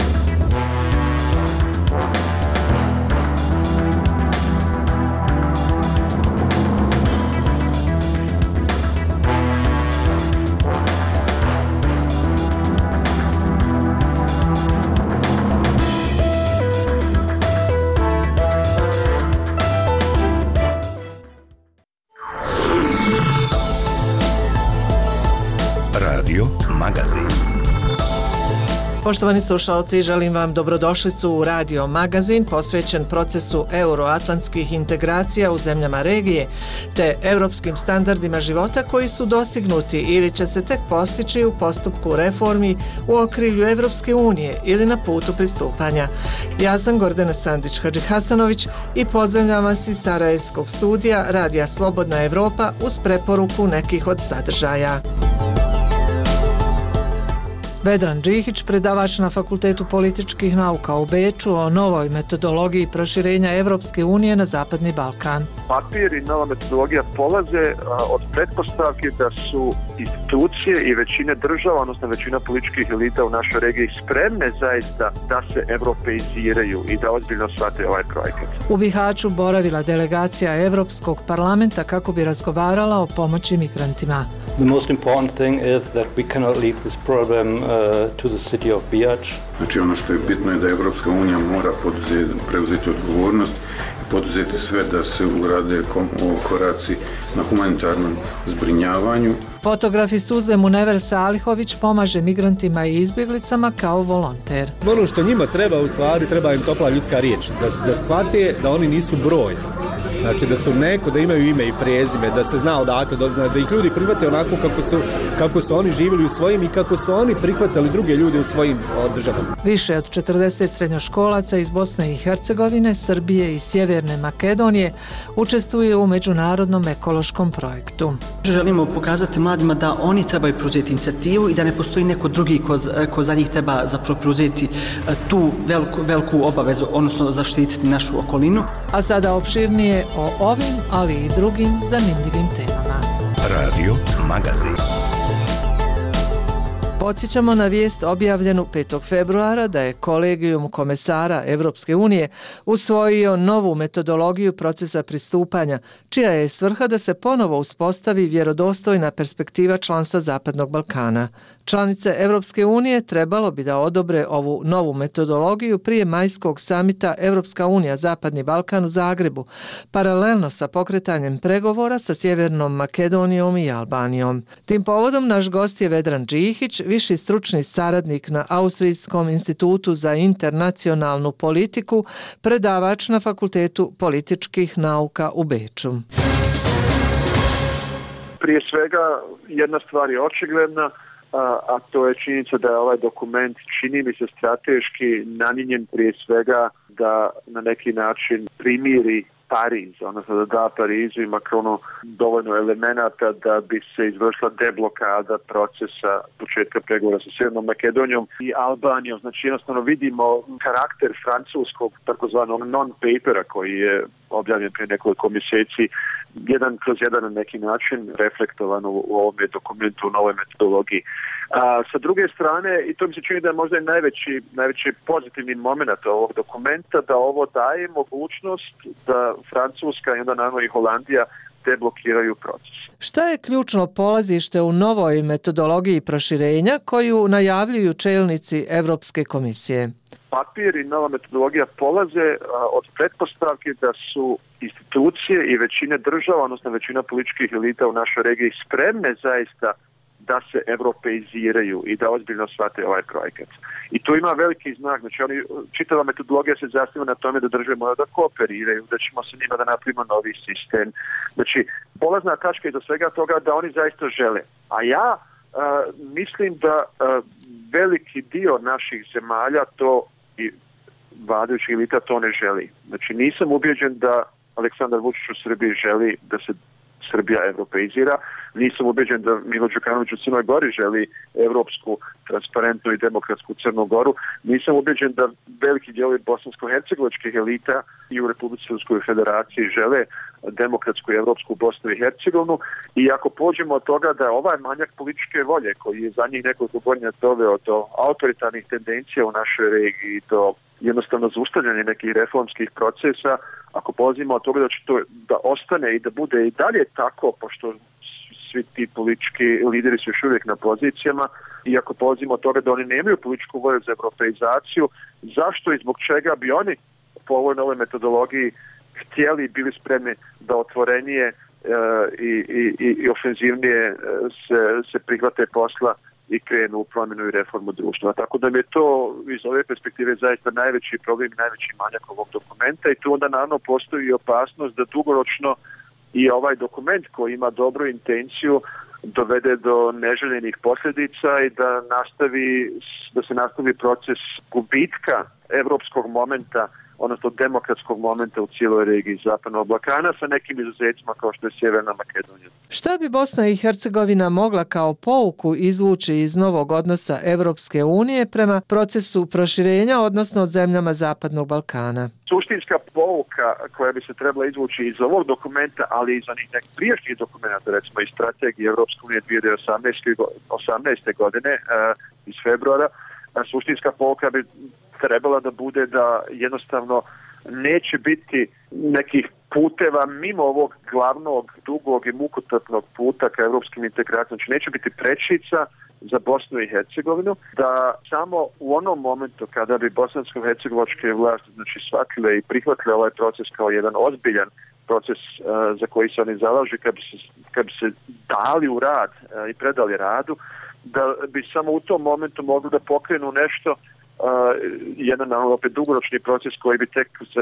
Poštovani slušalci, želim vam dobrodošlicu u Radio Magazin posvećen procesu euroatlantskih integracija u zemljama regije te europskim standardima života koji su dostignuti ili će se tek postići u postupku reformi u okrilju Evropske unije ili na putu pristupanja. Ja sam Gordana Sandić-Hadžihasanović i pozdravljam vas iz Sarajevskog studija Radija Slobodna Evropa uz preporuku nekih od sadržaja. Vedran Džihić, predavač na Fakultetu političkih nauka u Beču o novoj metodologiji proširenja Evropske unije na Zapadni Balkan. Papir i nova metodologija polaze od pretpostavke da su institucije i većine država, odnosno većina političkih elita u našoj regiji spremne zaista da se evropeiziraju i da ozbiljno shvate ovaj projekat. U Bihaću boravila delegacija Evropskog parlamenta kako bi razgovarala o pomoći migrantima. The most important thing is that we cannot leave this problem uh, to the city of Bihać. Znači ono što je bitno je da Evropska unija mora poduzeti, preuzeti odgovornost i poduzeti sve da se urade koraci na humanitarnom zbrinjavanju. Fotograf iz Tuzle Munever Salihović pomaže migrantima i izbjeglicama kao volonter. Ono što njima treba u stvari, treba im topla ljudska riječ, da, da shvate da oni nisu broj. Znači da su neko, da imaju ime i prezime, da se zna odakle, da, da ih ljudi prihvate onako kako su, kako su oni živjeli u svojim i kako su oni prihvatali druge ljude u svojim državama. Više od četrdeset srednjoškolaca iz Bosne i Hercegovine, Srbije i Sjeverne Makedonije učestvuje u međunarodnom ekološkom projektu. Želimo pokazati mladima da oni trebaju preuzeti inicijativu i da ne postoji neko drugi ko, ko za njih treba zapravo preuzeti tu veliku, veliku obavezu, odnosno zaštititi našu okolinu. A sada opširnije o ovim, ali i drugim zanimljivim temama. Radio Magazin. Podsjećamo na vijest objavljenu petog februara da je Kolegijum komesara Evropske unije usvojio novu metodologiju procesa pristupanja, čija je svrha da se ponovo uspostavi vjerodostojna perspektiva članstva Zapadnog Balkana. Članice Evropske unije trebalo bi da odobre ovu novu metodologiju prije majskog samita Evropska unija Zapadni Balkan u Zagrebu, paralelno sa pokretanjem pregovora sa Sjevernom Makedonijom i Albanijom. Tim povodom naš gost je Vedran Džihić, viši stručni saradnik na Austrijskom institutu za internacionalnu politiku, predavač na Fakultetu političkih nauka u Beču. Prije svega, jedna stvar je očigledna, a to je činjenica da je ovaj dokument, čini mi se, strateški namijenjen prije svega da na neki način primiri Pariz, odnosno da da Parizu i Macronu dovoljno elemenata da bi se izvršila deblokada procesa početka pregovora sa Sjevernom Makedonijom i Albanijom. Znači jednostavno vidimo karakter francuskog takozvanog non-papera koji je objavljen prije nekoliko mjeseci, jedan kroz jedan na neki način reflektovan u, u ovom dokumentu, u novoj metodologiji. A, sa druge strane, i to mi se čini da je možda i najveći, najveći pozitivni moment ovog dokumenta, da ovo daje mogućnost da Francuska i onda naravno i Holandija deblokiraju proces. Šta je ključno polazište u novoj metodologiji proširenja koju najavljuju čelnici Evropske komisije? Papir i nova metodologija polaze od pretpostavke da su institucije i većine država, odnosno većina političkih elita u našoj regiji spremne zaista da se evropeiziraju i da ozbiljno shvate ovaj projekat. I tu ima veliki znak, znači oni, čitava metodologija se zasniva na tome da države moraju da kooperiraju, da ćemo sa njima da napravimo novi sistem. Znači, polazna tačka je do svega toga da oni zaista žele. A ja uh, mislim da uh, veliki dio naših zemalja to i vladajuća elita to ne želi. Znači nisam ubjeđen da Aleksandar Vučić u Srbiji želi da se Srbija evropeizira. Nisam ubeđen da Milo Đukanović u Crnoj Gori želi evropsku, transparentnu i demokratsku Crnu Goru. Nisam ubeđen da veliki dijelovi bosansko-hercegovačkih elita i u Republici Srpskoj Federaciji žele demokratsku i evropsku Bosnu i Hercegovinu. I ako pođemo od toga da ovaj manjak političke volje koji je za njih nekoliko godina doveo do autoritarnih tendencija u našoj regiji, do jednostavno zaustavljanje nekih reformskih procesa, ako polazimo od toga da će to da ostane i da bude i dalje tako, pošto svi ti politički lideri su još uvijek na pozicijama, i ako polazimo od toga da oni nemaju političku volju za europeizaciju, zašto i zbog čega bi oni po ovoj novoj metodologiji htjeli i bili spremni da otvorenije e, i, i, i ofenzivnije se, se prihvate posla i krenu u promjenu i reformu društva. Tako da mi je to iz ove perspektive zaista najveći problem i najveći manjak ovog dokumenta, i tu onda naravno postoji opasnost da dugoročno i ovaj dokument koji ima dobru intenciju dovede do neželjenih posljedica i da nastavi, da se nastavi proces gubitka evropskog momenta, odnosno demokratskog momenta u cijeloj regiji Zapadnog Balkana, sa nekim izuzecima kao što je Sjeverna Makedonija. Šta bi Bosna i Hercegovina mogla kao pouku izvući iz novog odnosa Evropske unije prema procesu proširenja, odnosno zemljama Zapadnog Balkana? Suštinska pouka koja bi se trebala izvući iz ovog dokumenta, ali i iz onih nekih prijašnjih dokumenta, recimo iz strategije Evropske unije dvije tisuće osamnaeste godine, iz februara, suštinska pouka bi trebala da bude da jednostavno neće biti nekih puteva mimo ovog glavnog, dugog i mukotrpnog puta ka evropskim integracijama. Znači neće biti prečica za Bosnu i Hercegovinu, da samo u onom momentu kada bi bosansko-hercegovačke vlasti znači shvatile i prihvatile ovaj proces kao jedan ozbiljan proces uh, za koji se oni zalažu, kad bi se, kad bi se dali u rad uh, i predali radu, da bi samo u tom momentu mogli da pokrenu nešto, Uh, jedan opet dugoročni proces koji bi tek se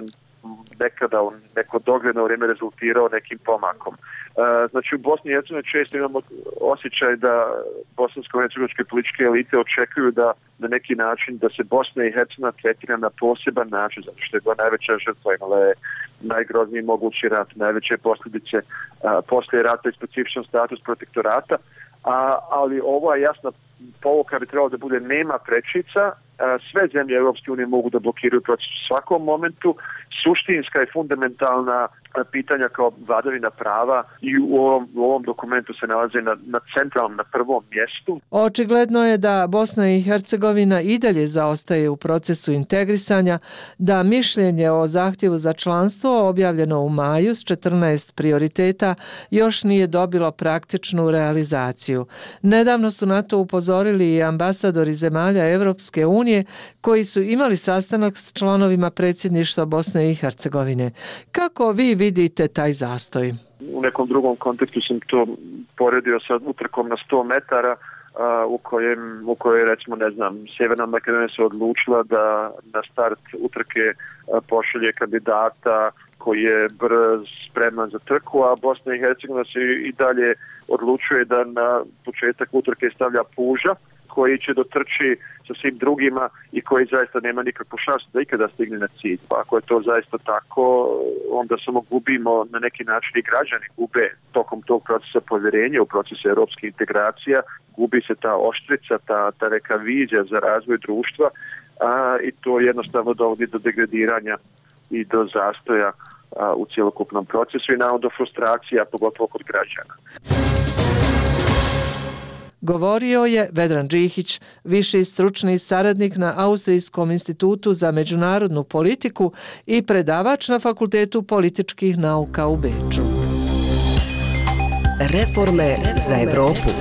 nekada u neko dogledno vrijeme rezultirao nekim pomakom. Uh, znači u Bosni i Hercegovini često imamo osjećaj da bosansko-hercegovačke političke elite očekuju da na neki način da se Bosna i Hercegovina tretira na poseban način, zato što je bila najveća žrtva, imala je najgrozniji mogući rat, najveće posljedice uh, poslije rata i specifičan status protektorata, a, ali ova jasna pouka bi trebalo da bude nema prečica. Sve zemlje Europske unije mogu da blokiraju proces u svakom momentu. Suštinska i fundamentalna pitanja kao vladavina prava i u ovom, u ovom dokumentu se nalaze na, na centralnom, na prvom mjestu. Očigledno je da Bosna i Hercegovina i dalje zaostaje u procesu integrisanja, da mišljenje o zahtjevu za članstvo objavljeno u maju s četrnaest prioriteta još nije dobilo praktičnu realizaciju. Nedavno su na to upozorili i ambasadori zemalja Europske unije koji su imali sastanak s članovima predsjedništva Bosne i Hercegovine. Kako vi vidite taj zastoj? U nekom drugom kontekstu sam to poredio sa utrkom na sto metara uh, u kojem, u kojoj recimo ne znam, Sjeverna Makedonija se odlučila da na start utrke uh, pošalje kandidata koji je brz, spreman za trku, a Bosna i Hercegovina se i dalje odlučuje da na početak utrke stavlja puža koji će dotrči sa svim drugima i koji zaista nema nikakvu šansu da ikada stigne na cilj. Pa ako je to zaista tako, onda samo gubimo na neki način i građani gube tokom tog procesa povjerenja u procesu europske integracija, gubi se ta oštrica, ta, ta neka vizija za razvoj društva, a, i to jednostavno dovodi do degradiranja i do zastoja a, u cjelokupnom procesu i naravno do frustracija, pogotovo kod građana. Govorio je Vedran Džihić, viši stručni saradnik na Austrijskom institutu za međunarodnu politiku i predavač na Fakultetu političkih nauka u Beču. Reforme za Evropu.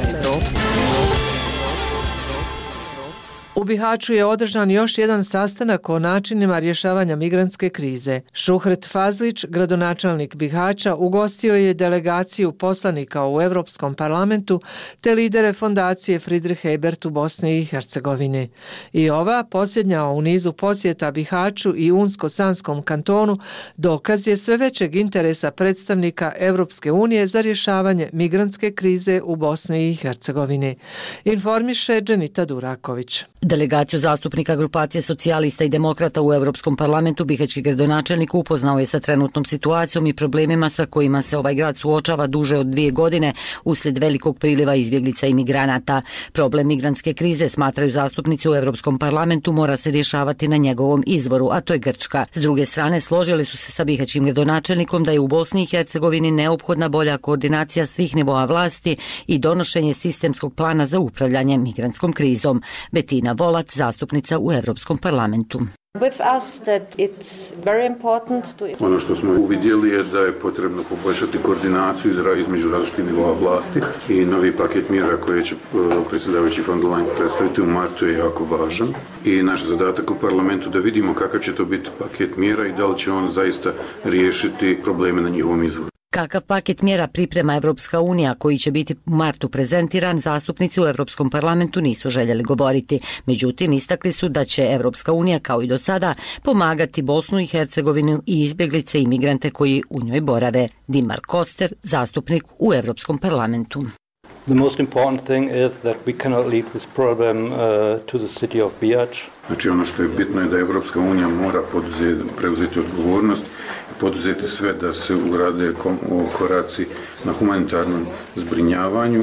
U Bihaću je održan još jedan sastanak o načinima rješavanja migrantske krize. Šuhret Fazlić, gradonačelnik Bihaća, ugostio je delegaciju poslanika u Europskom parlamentu te lidere fondacije Friedrich Ebert u Bosni i Hercegovini. I ova, posljednja u nizu posjeta Bihaću i Unsko-Sanskom kantonu, dokaz je sve većeg interesa predstavnika Europske unije za rješavanje migrantske krize u Bosni i Hercegovini. Informiše Dženita Duraković. Delegaciju zastupnika grupacije socijalista i demokrata u Europskom parlamentu bihaćki gradonačelnik upoznao je sa trenutnom situacijom i problemima sa kojima se ovaj grad suočava duže od dvije godine uslijed velikog priliva izbjeglica i migranata. Problem migrantske krize, smatraju zastupnici u Europskom parlamentu, mora se rješavati na njegovom izvoru, a to je Grčka. S druge strane, složili su se sa bihaćkim gradonačelnikom da je u Bosni i Hercegovini neophodna bolja koordinacija svih nivoa vlasti i donošenje sistemskog plana za upravljanje migrantskom krizom. Betina Volat, zastupnica u Europskom parlamentu. Ono što smo uvidjeli je da je potrebno poboljšati koordinaciju između različitih nivoa vlasti i novi paket mjera koje će predsjedavajući von der Leyen predstaviti u martu je jako važan. I naš zadatak u parlamentu da vidimo kakav će to biti paket mjera i da li će on zaista riješiti probleme na njihovom izvoru. Kakav paket mjera priprema Evropska unija koji će biti u martu prezentiran, zastupnici u Europskom parlamentu nisu željeli govoriti. Međutim, istakli su da će Evropska unija kao i do sada pomagati Bosnu i Hercegovinu i izbjeglice i migrante koji u njoj borave. Dimar Koster, zastupnik u Europskom parlamentu. The most important thing is that we cannot leave this problem uh, to the city of Bihać. Znači ono što je bitno je da Evropska unija mora poduzeti, preuzeti odgovornost i poduzeti sve da se urade koraci na humanitarnom zbrinjavanju.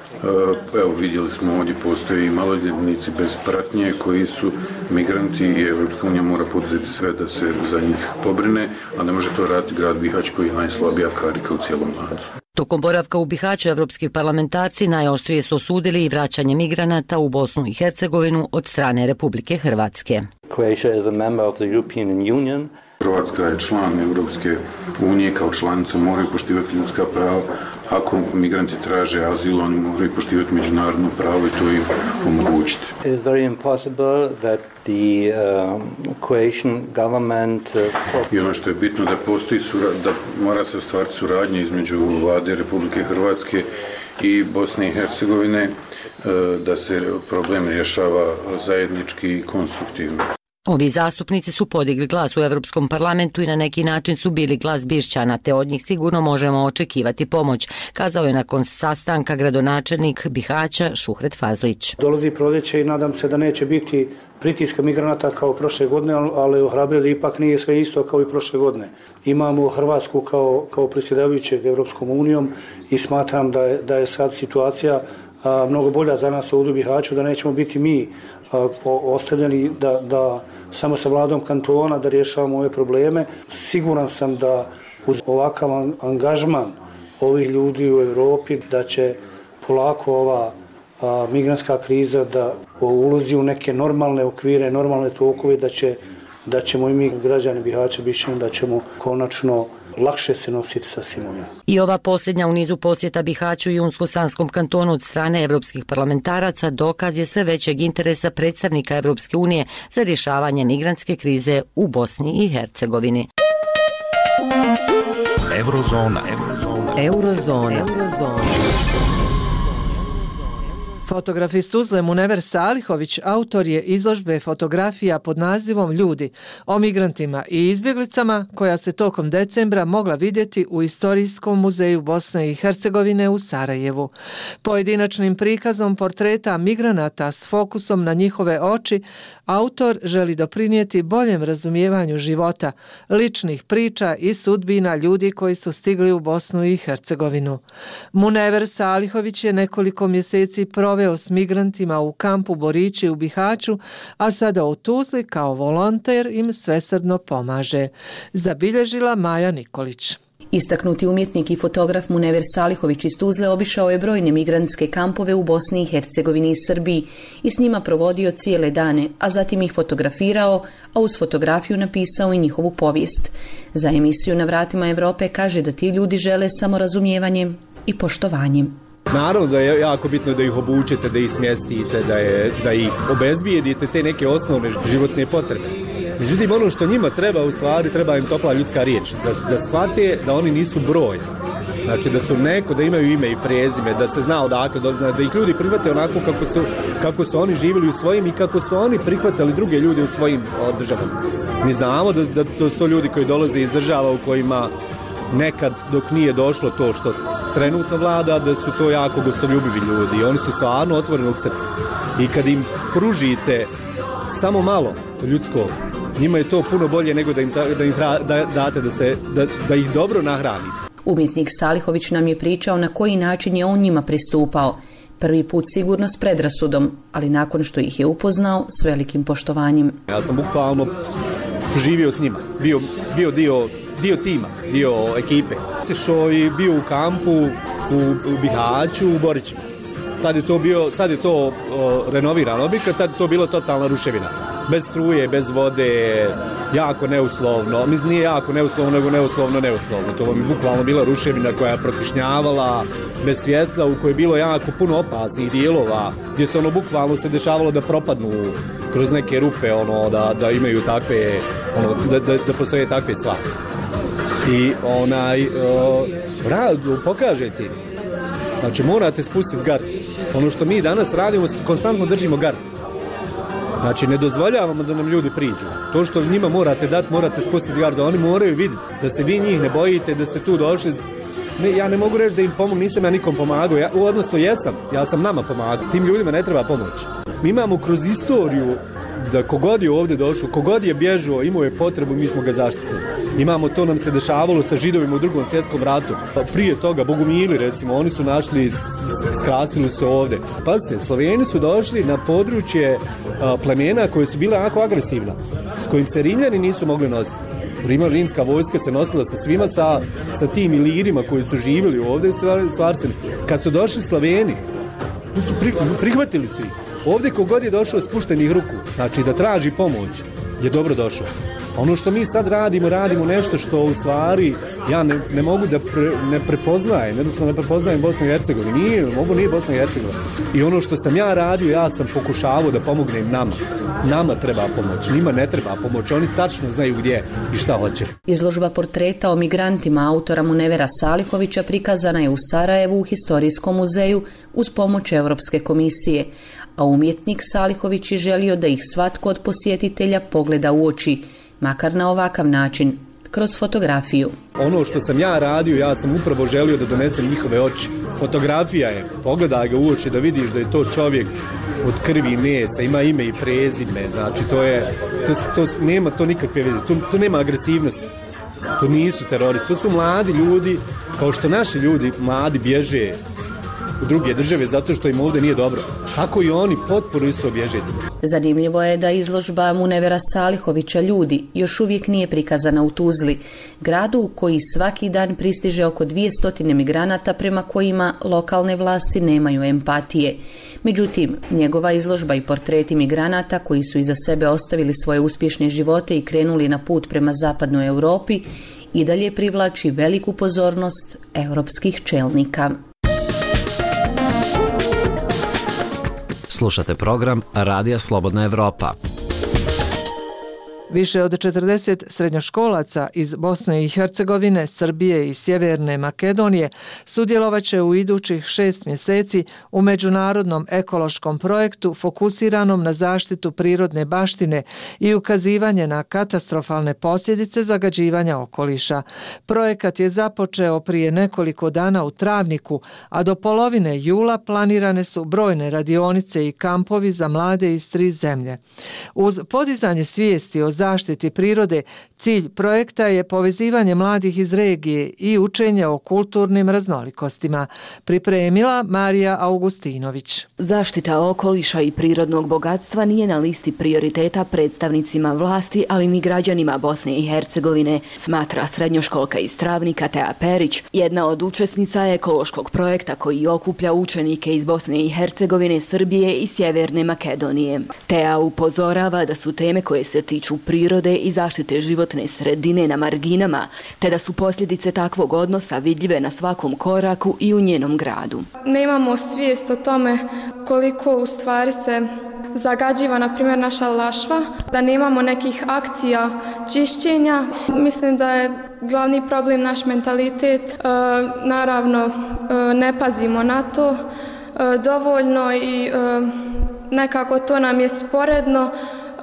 Evo vidjeli smo ovdje postoje i maloljetnici bez pratnje koji su migranti i Evropska unija mora poduzeti sve da se za njih pobrine, a ne može to raditi grad Bihać koji je najslabija karika u cijelom lancu. Tokom boravka u Bihaću evropski parlamentarci najoštrije su osudili i vraćanje migranata u Bosnu i Hercegovinu od strane Republike Hrvatske. Croatia is a member of the European Union. Hrvatska je član Europske unije, kao članica moraju poštivati ljudska prava. Ako migranti traže azil, oni moraju poštivati međunarodno pravo i to im omogućiti. It is very impossible that the um, Croatian government uh, I ono što je bitno da postoji surad, da mora se ostvariti suradnja između vlade Republike Hrvatske i Bosne i Hercegovine, uh, da se problem rješava zajednički i konstruktivno. Ovi zastupnici su podigli glas u Europskom parlamentu i na neki način su bili glas Bišćana, te od njih sigurno možemo očekivati pomoć, kazao je nakon sastanka gradonačelnik Bihaća Šuhret Fazlić. Dolazi proljeće i nadam se da neće biti pritiska migranata kao prošle godine, ali ohrabrili ipak nije sve isto kao i prošle godine. Imamo Hrvatsku kao, kao predsjedavajućeg Europskom unijom i smatram da je, da je sad situacija a, mnogo bolja za nas ovdje u Bihaću, da nećemo biti mi a, ostavljeni da, da samo sa vladom kantona da rješavamo ove probleme. Siguran sam da uz ovakav angažman ovih ljudi u Europi da će polako ova a, migrantska kriza da ulazi u neke normalne okvire, normalne tokove, da će da ćemo i mi građani Bihaća Bišćana, da ćemo konačno lakše se nositi sa svim ovim. I ova posljednja u nizu posjeta Bihaću i Unsko-Sanskom kantonu od strane evropskih parlamentaraca dokaz je sve većeg interesa predstavnika Evropske unije za rješavanje migrantske krize u Bosni i Hercegovini. Eurozona. Eurozona. Eurozona. Eurozona. Fotograf iz Tuzle Munever Salihović autor je izložbe fotografija pod nazivom Ljudi o migrantima i izbjeglicama koja se tokom decembra mogla vidjeti u Istorijskom muzeju Bosne i Hercegovine u Sarajevu. Pojedinačnim prikazom portreta migranata s fokusom na njihove oči, autor želi doprinijeti boljem razumijevanju života, ličnih priča i sudbina ljudi koji su stigli u Bosnu i Hercegovinu. Munever Salihović je nekoliko mjeseci proveo s migrantima u kampu Borići u Bihaću, a sada u Tuzli kao volonter im svesrdno pomaže. Zabilježila Maja Nikolić. Istaknuti umjetnik i fotograf Munever Salihović iz Tuzle obišao je brojne migrantske kampove u Bosni i Hercegovini i Srbiji i s njima provodio cijele dane, a zatim ih fotografirao, a uz fotografiju napisao i njihovu povijest. Za emisiju Na vratima Evrope kaže da ti ljudi žele samo razumijevanjem i poštovanjem. Naravno da je jako bitno da ih obučete, da ih smjestite, da, je, da ih obezbijedite te neke osnovne životne potrebe. Međutim, ono što njima treba, u stvari, treba im topla ljudska riječ. Da, da shvate da oni nisu broj. Znači da su neko, da imaju ime i prezime, da se zna odakle, da, da ih ljudi prihvate onako kako su, kako su oni živjeli u svojim i kako su oni prihvatali druge ljude u svojim državama. Mi znamo da, da to su ljudi koji dolaze iz država u kojima nekad dok nije došlo to što trenutno vlada, da su to jako gostoljubivi ljudi. Oni su stvarno otvorenog srca. I kad im pružite samo malo ljudskog, njima je to puno bolje nego da im, da im da, date da, se, da, da ih dobro nahranite. Umjetnik Salihović nam je pričao na koji način je on njima pristupao. Prvi put sigurno s predrasudom, ali nakon što ih je upoznao s velikim poštovanjem. Ja sam bukvalno živio s njima, bio, bio dio, dio tima, dio ekipe. Otišao i bio u kampu u, u Bihaću, u Borićima. Tad je to bio, sad je to o, renoviran objekat, tad je to bilo totalna ruševina. Bez struje, bez vode, jako neuslovno. Mislim, nije jako neuslovno, nego neuslovno, neuslovno. To vam je bukvalno bila ruševina koja je prokišnjavala, bez svjetla, u kojoj je bilo jako puno opasnih dijelova, gdje se ono bukvalno se dešavalo da propadnu kroz neke rupe, ono, da, da imaju takve, ono, da, da, da postoje takve stvari. I onaj, o, rad, pokaže ti. Znači, morate spustiti gard. Ono što mi danas radimo, konstantno držimo gard. Znači, ne dozvoljavamo da nam ljudi priđu. To što njima morate dati, morate spustiti gard. Oni moraju vidjeti da se vi njih ne bojite, da ste tu došli. Ne, ja ne mogu reći da im pomogu, nisam ja nikom pomagao. Ja, odnosno, jesam. Ja sam nama pomagao. Tim ljudima ne treba pomoć. Mi imamo kroz istoriju da kogod je ovdje došao, kogod je bježao, imao je potrebu, mi smo ga zaštitili. Imamo, to nam se dešavalo sa Židovima u drugom svjetskom ratu. Pa prije toga, Bogumili recimo, oni su našli, skrasili su ovdje. Pazite, Sloveni su došli na područje a, plemena koje su bile jako agresivna, s kojim se Rimljani nisu mogli nositi. Rima, rimska vojska se nosila sa svima, sa, sa tim ilirima koji su živjeli ovdje u Svarseni. Kad su došli Sloveni, su pri, prihvatili su ih. Ovdje kogod je došao spuštenih ruku, znači da traži pomoć, je dobro došao. Ono što mi sad radimo, radimo nešto što u stvari ja ne, ne mogu da pre, ne prepoznajem, jednostavno ne prepoznajem Bosnu i Hercegovinu. Nije, mogu nije Bosna i Hercegovina. I ono što sam ja radio, ja sam pokušavao da pomognem nama. Nama treba pomoć, njima ne treba pomoć, oni tačno znaju gdje i šta hoće. Izložba portreta o migrantima autora Munevera Salihovića prikazana je u Sarajevu u Historijskom muzeju uz pomoć Europske komisije, a umjetnik Salihović je želio da ih svatko od posjetitelja pogleda u oči, makar na ovakav način, kroz fotografiju. Ono što sam ja radio, ja sam upravo želio da donesem njihove oči. Fotografija je, pogledaj ga u oči da vidiš da je to čovjek od krvi i mesa, ima ime i prezime, znači to je, to, to, nema to nikakve veze, to, to nema agresivnosti, to nisu teroristi, to su mladi ljudi, kao što naši ljudi mladi bježe u druge države zato što im ovdje nije dobro. Tako i oni potpuno isto bježe. Zanimljivo je da izložba Munevera Salihovića Ljudi još uvijek nije prikazana u Tuzli, gradu u koji svaki dan pristiže oko dvjesto migranata prema kojima lokalne vlasti nemaju empatije. Međutim, njegova izložba i portreti migranata koji su iza sebe ostavili svoje uspješne živote i krenuli na put prema zapadnoj Europi i dalje privlači veliku pozornost europskih čelnika. Slušate program Radija Slobodna Evropa. Više od četrdeset srednjoškolaca iz Bosne i Hercegovine, Srbije i Sjeverne Makedonije sudjelovaće u idućih šest mjeseci u međunarodnom ekološkom projektu fokusiranom na zaštitu prirodne baštine i ukazivanje na katastrofalne posljedice zagađivanja okoliša. Projekat je započeo prije nekoliko dana u Travniku, a do polovine jula planirane su brojne radionice i kampovi za mlade iz tri zemlje. Uz podizanje svijesti o zaštiti prirode, cilj projekta je povezivanje mladih iz regije i učenje o kulturnim raznolikostima. Pripremila Marija Augustinović. Zaštita okoliša i prirodnog bogatstva nije na listi prioriteta predstavnicima vlasti, ali ni građanima Bosne i Hercegovine, smatra srednjoškolka iz Travnika Tea Perić, jedna od učesnica ekološkog projekta koji okuplja učenike iz Bosne i Hercegovine, Srbije i Sjeverne Makedonije. Tea upozorava da su teme koje se tiču prirode i zaštite životne sredine na marginama, te da su posljedice takvog odnosa vidljive na svakom koraku i u njenom gradu. Nemamo svijest o tome koliko u stvari se zagađiva, na primjer, naša Lašva, da nemamo nekih akcija čišćenja. Mislim da je glavni problem naš mentalitet. E, naravno, e, ne pazimo na to e, dovoljno i e, nekako to nam je sporedno.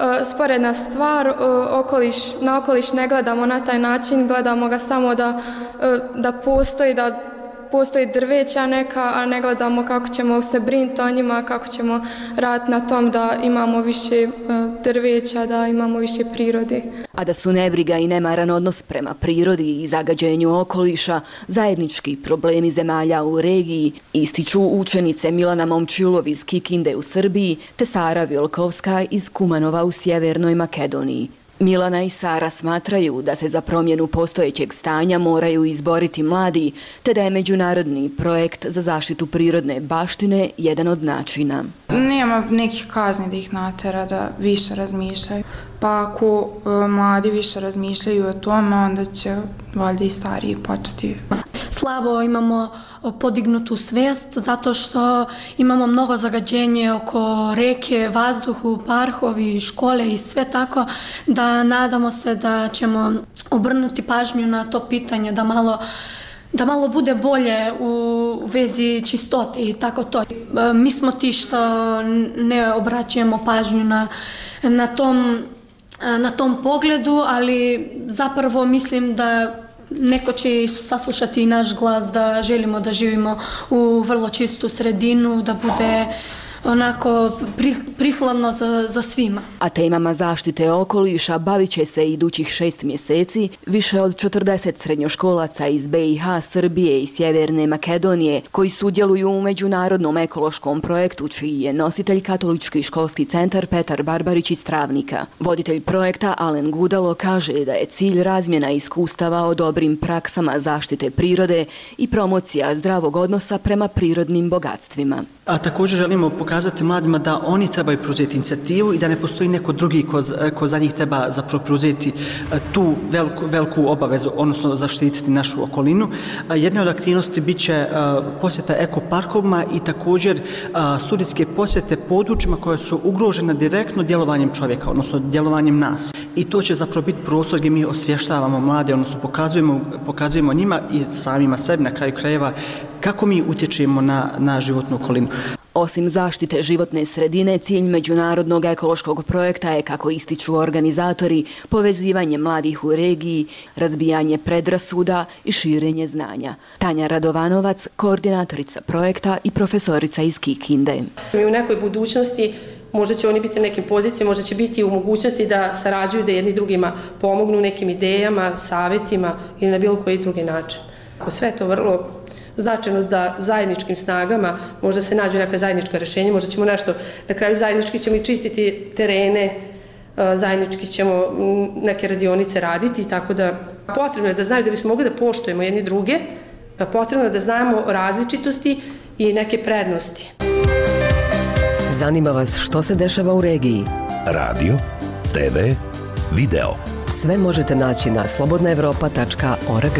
Sporedna stvar, okoliš, na okoliš ne gledamo na taj način, gledamo ga samo da da postoji, da postoji drveća neka, a ne gledamo kako ćemo se brinuti o njima, kako ćemo raditi na tom da imamo više drveća, da imamo više prirode. A da su nebriga i nemaran odnos prema prirodi i zagađenju okoliša zajednički problemi zemalja u regiji, ističu učenice Milana Momčilov iz Kikinde u Srbiji te Sara Vilkovska iz Kumanova u Sjevernoj Makedoniji. Milana i Sara smatraju da se za promjenu postojećeg stanja moraju izboriti mladi, te da je međunarodni projekt za zaštitu prirodne baštine jedan od načina. Nema nekih kazni da ih natera da više razmišljaju. Pa ako e, mladi više razmišljaju o tome, onda će valjda i stariji početi. Slabo imamo podignutu svijest zato što imamo mnogo zagađenje oko reke, vazduhu, parkovi, škole i sve tako da nadamo se da ćemo obrnuti pažnju na to pitanje da malo da malo bude bolje u vezi čistote i tako to. Mi smo ti što ne obraćujemo pažnju na, na tom na tom pogledu, ali zapravo mislim da neko će saslušati i naš glas da želimo da živimo u vrlo čistu sredinu, da bude onako prihladno za, za svima. A temama zaštite okoliša bavit će se idućih šest mjeseci više od četrdeset srednjoškolaca iz B i H, Srbije i Sjeverne Makedonije koji sudjeluju u međunarodnom ekološkom projektu čiji je nositelj Katolički školski centar Petar Barbarić iz Travnika. Voditelj projekta Alen Gudalo kaže da je cilj razmjena iskustava o dobrim praksama zaštite prirode i promocija zdravog odnosa prema prirodnim bogatstvima. A također želimo pokazati mladima da oni trebaju preuzeti inicijativu i da ne postoji neko drugi ko, ko za njih treba zapravo preuzeti tu veliku, veliku obavezu, odnosno zaštititi našu okolinu. Jedna od aktivnosti bit će posjeta ekoparkovima i također studijske posjete područjima koje su ugrožene direktno djelovanjem čovjeka, odnosno djelovanjem nas. I to će zapravo biti prostor gdje mi osvještavamo mlade, odnosno pokazujemo, pokazujemo njima i samima sebi na kraju krajeva kako mi utječemo na, na životnu okolinu. Osim zaštite životne sredine, cilj međunarodnog ekološkog projekta je, kako ističu organizatori, povezivanje mladih u regiji, razbijanje predrasuda i širenje znanja. Tanja Radovanovac, koordinatorica projekta i profesorica iz Kikinde. Mi u nekoj budućnosti možda će oni biti na nekim pozicijama, možda će biti u mogućnosti da sarađuju, da jedni drugima pomognu nekim idejama, savjetima ili na bilo koji drugi način. Sve je to vrlo značajno da zajedničkim snagama možda se nađu neka zajednička rješenja, možda ćemo nešto, na kraju zajednički ćemo i čistiti terene, zajednički ćemo neke radionice raditi, tako da potrebno je da znaju da bismo mogli da poštujemo jedni druge, potrebno je da znamo različitosti i neke prednosti. Zanima vas što se dešava u regiji? Radio, te ve, video. Sve možete naći na slobodna evropa tačka org.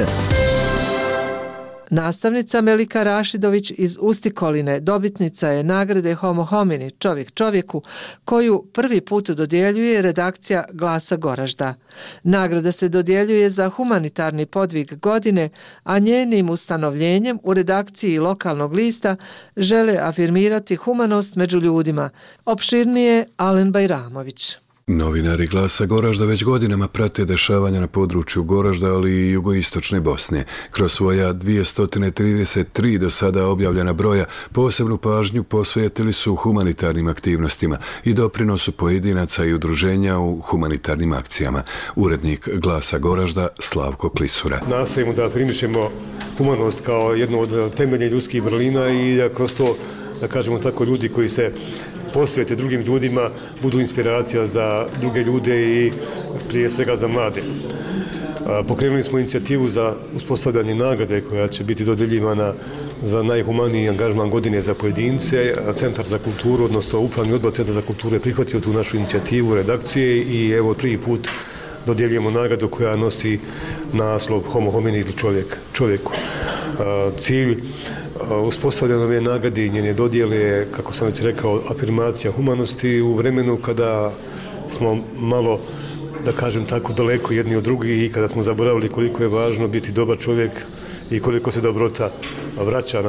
Nastavnica Melika Rašidović iz Ustikoline dobitnica je nagrade Homo homini, čovjek čovjeku, koju prvi put dodjeljuje redakcija Glasa Goražda. Nagrada se dodjeljuje za humanitarni podvig godine, a njenim ustanovljenjem u redakciji lokalnog lista žele afirmirati humanost među ljudima. Opširnije Alen Bajramović. Novinari Glasa Goražda već godinama prate dešavanja na području Goražda, ali i jugoistočne Bosne. Kroz svoja dvjesto trideset tri do sada objavljena broja posebnu pažnju posvetili su humantarnim aktivnostima i doprinosu pojedinaca i udruženja u humanitarnim akcijama. Urednik Glasa Goražda Slavko Klisura. Nastojimo da primičemo humanost kao jednu od temeljnih ljudskih vrlina i da kroz to, da kažemo tako, ljudi koji se posvete drugim ljudima budu inspiracija za druge ljude i prije svega za mlade. Pokrenuli smo inicijativu za uspostavljanje nagrade koja će biti dodeljivana za najhumaniji angažman godine za pojedince. Centar za kulturu, odnosno Upravni odbor Centra za kulturu je prihvatio tu našu inicijativu redakcije i evo tri put dodjeljujemo nagradu koja nosi naslov Homo homini ili čovjek čovjeku. Cilj uspostavljeno ove nagrade i njene dodjele je, kako sam već rekao, afirmacija humanosti u vremenu kada smo malo, da kažem tako, daleko jedni od drugih i kada smo zaboravili koliko je važno biti dobar čovjek i koliko se dobrota vraća na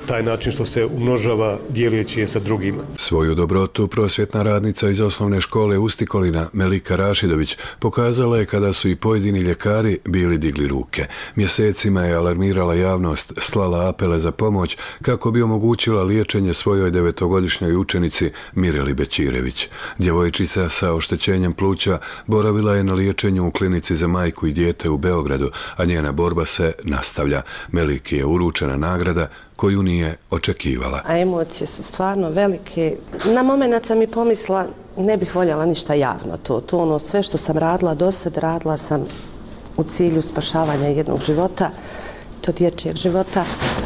taj način što se umnožava dijeleći je sa drugima. Svoju dobrotu prosvjetna radnica iz osnovne škole Ustikolina Melika Rašidović pokazala je kada su i pojedini ljekari bili digli ruke. Mjesecima je alarmirala javnost, slala apele za pomoć kako bi omogućila liječenje svojoj devetogodišnjoj učenici Mireli Bećirević. Djevojčica sa oštećenjem pluća boravila je na liječenju u klinici za majku i dijete u Beogradu, a njena borba se nastavlja. Meliki je uručena nagrada koju nije očekivala. A emocije su stvarno velike. Na moment sam i pomisla, ne bih voljela ništa javno to. To ono, sve što sam radila do sad, radila sam u cilju spašavanja jednog života, to dječjeg života.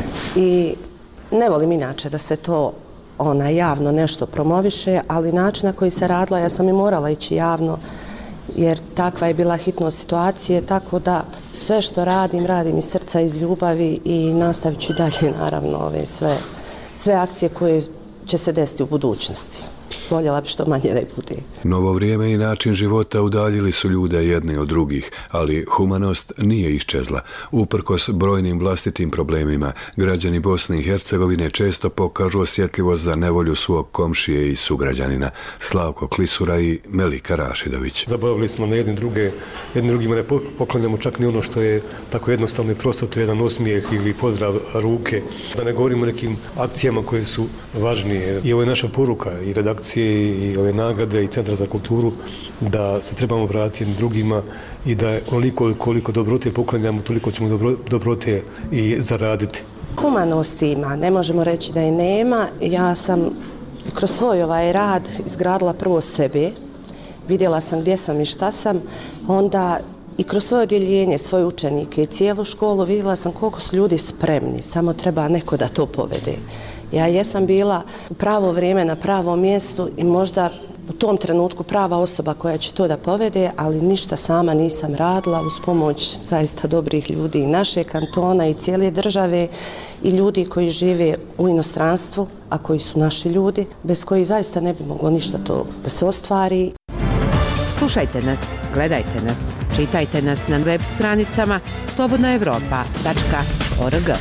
I ne volim inače da se to ona javno nešto promoviše, ali način na koji se radila, ja sam i morala ići javno, jer takva je bila hitnost situacije, tako da sve što radim, radim iz srca, iz ljubavi i nastavit ću dalje naravno ove sve, sve akcije koje će se desiti u budućnosti. Voljela bi što manje da je bude. Novo vrijeme i način života udaljili su ljude jedni od drugih, ali humanost nije iščezla. Uprkos brojnim vlastitim problemima, građani Bosne i Hercegovine često pokažu osjetljivost za nevolju svog komšije i sugrađanina. Slavko Klisura i Melika Rašidović. Zaboravili smo na jedni druge, jedni drugima ne poklanjamo čak ni ono što je tako jednostavno i prosto, to je jedan osmijeh ili pozdrav ruke. Da ne govorimo o nekim akcijama koje su važnije. I ovo je naša poruka i redakcije i ove nagrade i Centra za kulturu da se trebamo vratiti drugima i da koliko, koliko dobrote poklanjamo, toliko ćemo dobro, dobrote i zaraditi. Humanosti ima, ne možemo reći da je nema. Ja sam kroz svoj ovaj rad izgradila prvo sebe, vidjela sam gdje sam i šta sam, onda i kroz svoje odjeljenje, svoje učenike i cijelu školu vidjela sam koliko su ljudi spremni, samo treba neko da to povede. Ja jesam bila u pravo vrijeme na pravom mjestu i možda u tom trenutku prava osoba koja će to da povede, ali ništa sama nisam radila uz pomoć zaista dobrih ljudi i naše kantona i cijele države i ljudi koji žive u inostranstvu, a koji su naši ljudi, bez kojih zaista ne bi moglo ništa to da se ostvari. Slušajte nas, gledajte nas, čitajte nas na web stranicama slobodna evropa tačka org.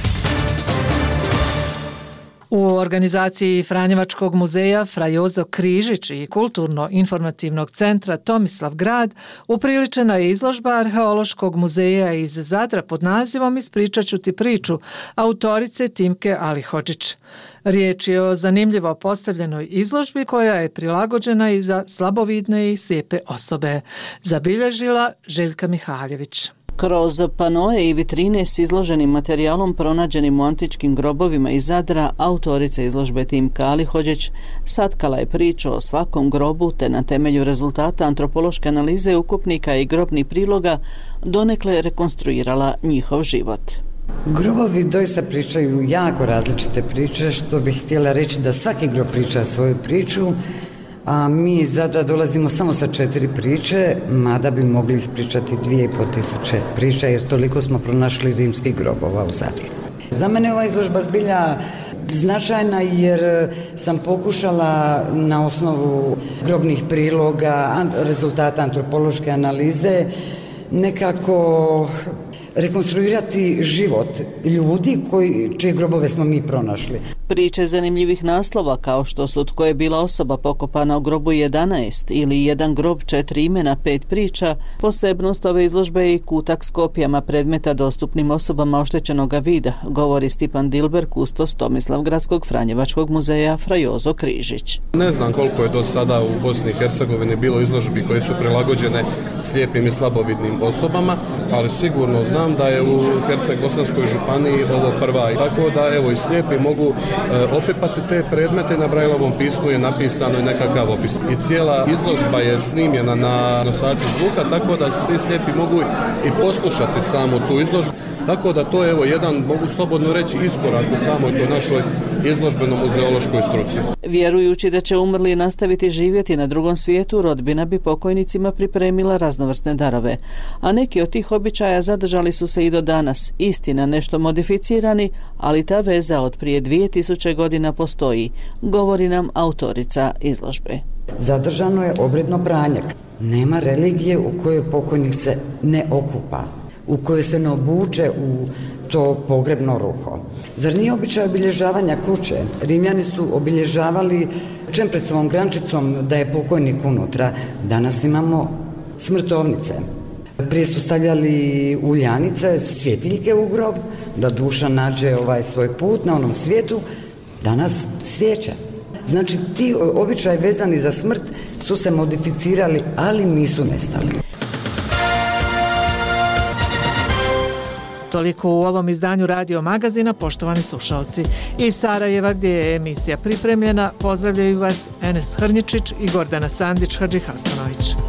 U organizaciji Franjevačkog muzeja Frajozo Križić i Kulturno-informativnog centra Tomislav Grad upriličena je izložba Arheološkog muzeja iz Zadra pod nazivom Ispričat ću ti priču autorice Timke Alihodžić. Riječ je o zanimljivo postavljenoj izložbi koja je prilagođena i za slabovidne i slijepe osobe, zabilježila Željka Mihaljević. Kroz panoe i vitrine s izloženim materijalom pronađenim u antičkim grobovima iz Zadra, autorica izložbe Timka Alihodžić satkala je priču o svakom grobu te na temelju rezultata antropološke analize ukupnika i grobnih priloga donekle rekonstruirala njihov život. Grobovi doista pričaju jako različite priče, što bih htjela reći da svaki grob priča svoju priču, a mi iz Zadra dolazimo samo sa četiri priče, mada bi mogli ispričati dvije i po tisuće priča, jer toliko smo pronašli rimskih grobova u Zadru. Za mene ova izložba zbilja značajna jer sam pokušala na osnovu grobnih priloga, rezultata antropološke analize, nekako rekonstruirati život ljudi koji, čije grobove smo mi pronašli. Priče zanimljivih naslova kao što su tko je bila osoba pokopana u grobu jedanaest ili jedan grob četiri imena pet priča, posebnost ove izložbe je i kutak s kopijama predmeta dostupnim osobama oštećenog vida, govori Stipan Dilber, kustos Tomislavgradskog Franjevačkog muzeja Frajozo Križić. Ne znam koliko je do sada u Bosni i Hercegovini bilo izložbi koje su prilagođene slijepim i slabovidnim osobama, ali sigurno znam da je u Herceg-Bosanskoj županiji ovo prva. Tako da evo i slijepi mogu e, opipati te predmete, na Brajlovom pismu je napisano i nekakav opis. I cijela izložba je snimljena na nosaču zvuka, tako da svi slijepi mogu i poslušati samu tu izložbu. Tako da to je evo jedan, mogu slobodno reći, iskorak u samoj toj našoj izložbeno-muzeološkoj struci. Vjerujući da će umrli nastaviti živjeti na drugom svijetu, rodbina bi pokojnicima pripremila raznovrsne darove. A neki od tih običaja zadržali su se i do danas. Istina, nešto modificirani, ali ta veza od prije dvije tisuće godina postoji, govori nam autorica izložbe. Zadržano je obredno pranje. Nema religije u kojoj pokojnik se ne okupa. u kojoj se ne obuče u to pogrebno ruho. Zar nije običaj obilježavanja kuće? Rimljani su obilježavali čempresovom grančicom da je pokojnik unutra. Danas imamo smrtovnice. Prije su stavljali uljanice, svjetiljke u grob, da duša nađe ovaj svoj put na onom svijetu. Danas svijeće. Znači ti običaji vezani za smrt su se modificirali, ali nisu nestali. Toliko u ovom izdanju Radio Magazina, poštovani slušalci. Iz Sarajeva, gdje je emisija pripremljena, pozdravljaju vas Enes Hrnjičić i Gordana Sandić-Hadžihasanović.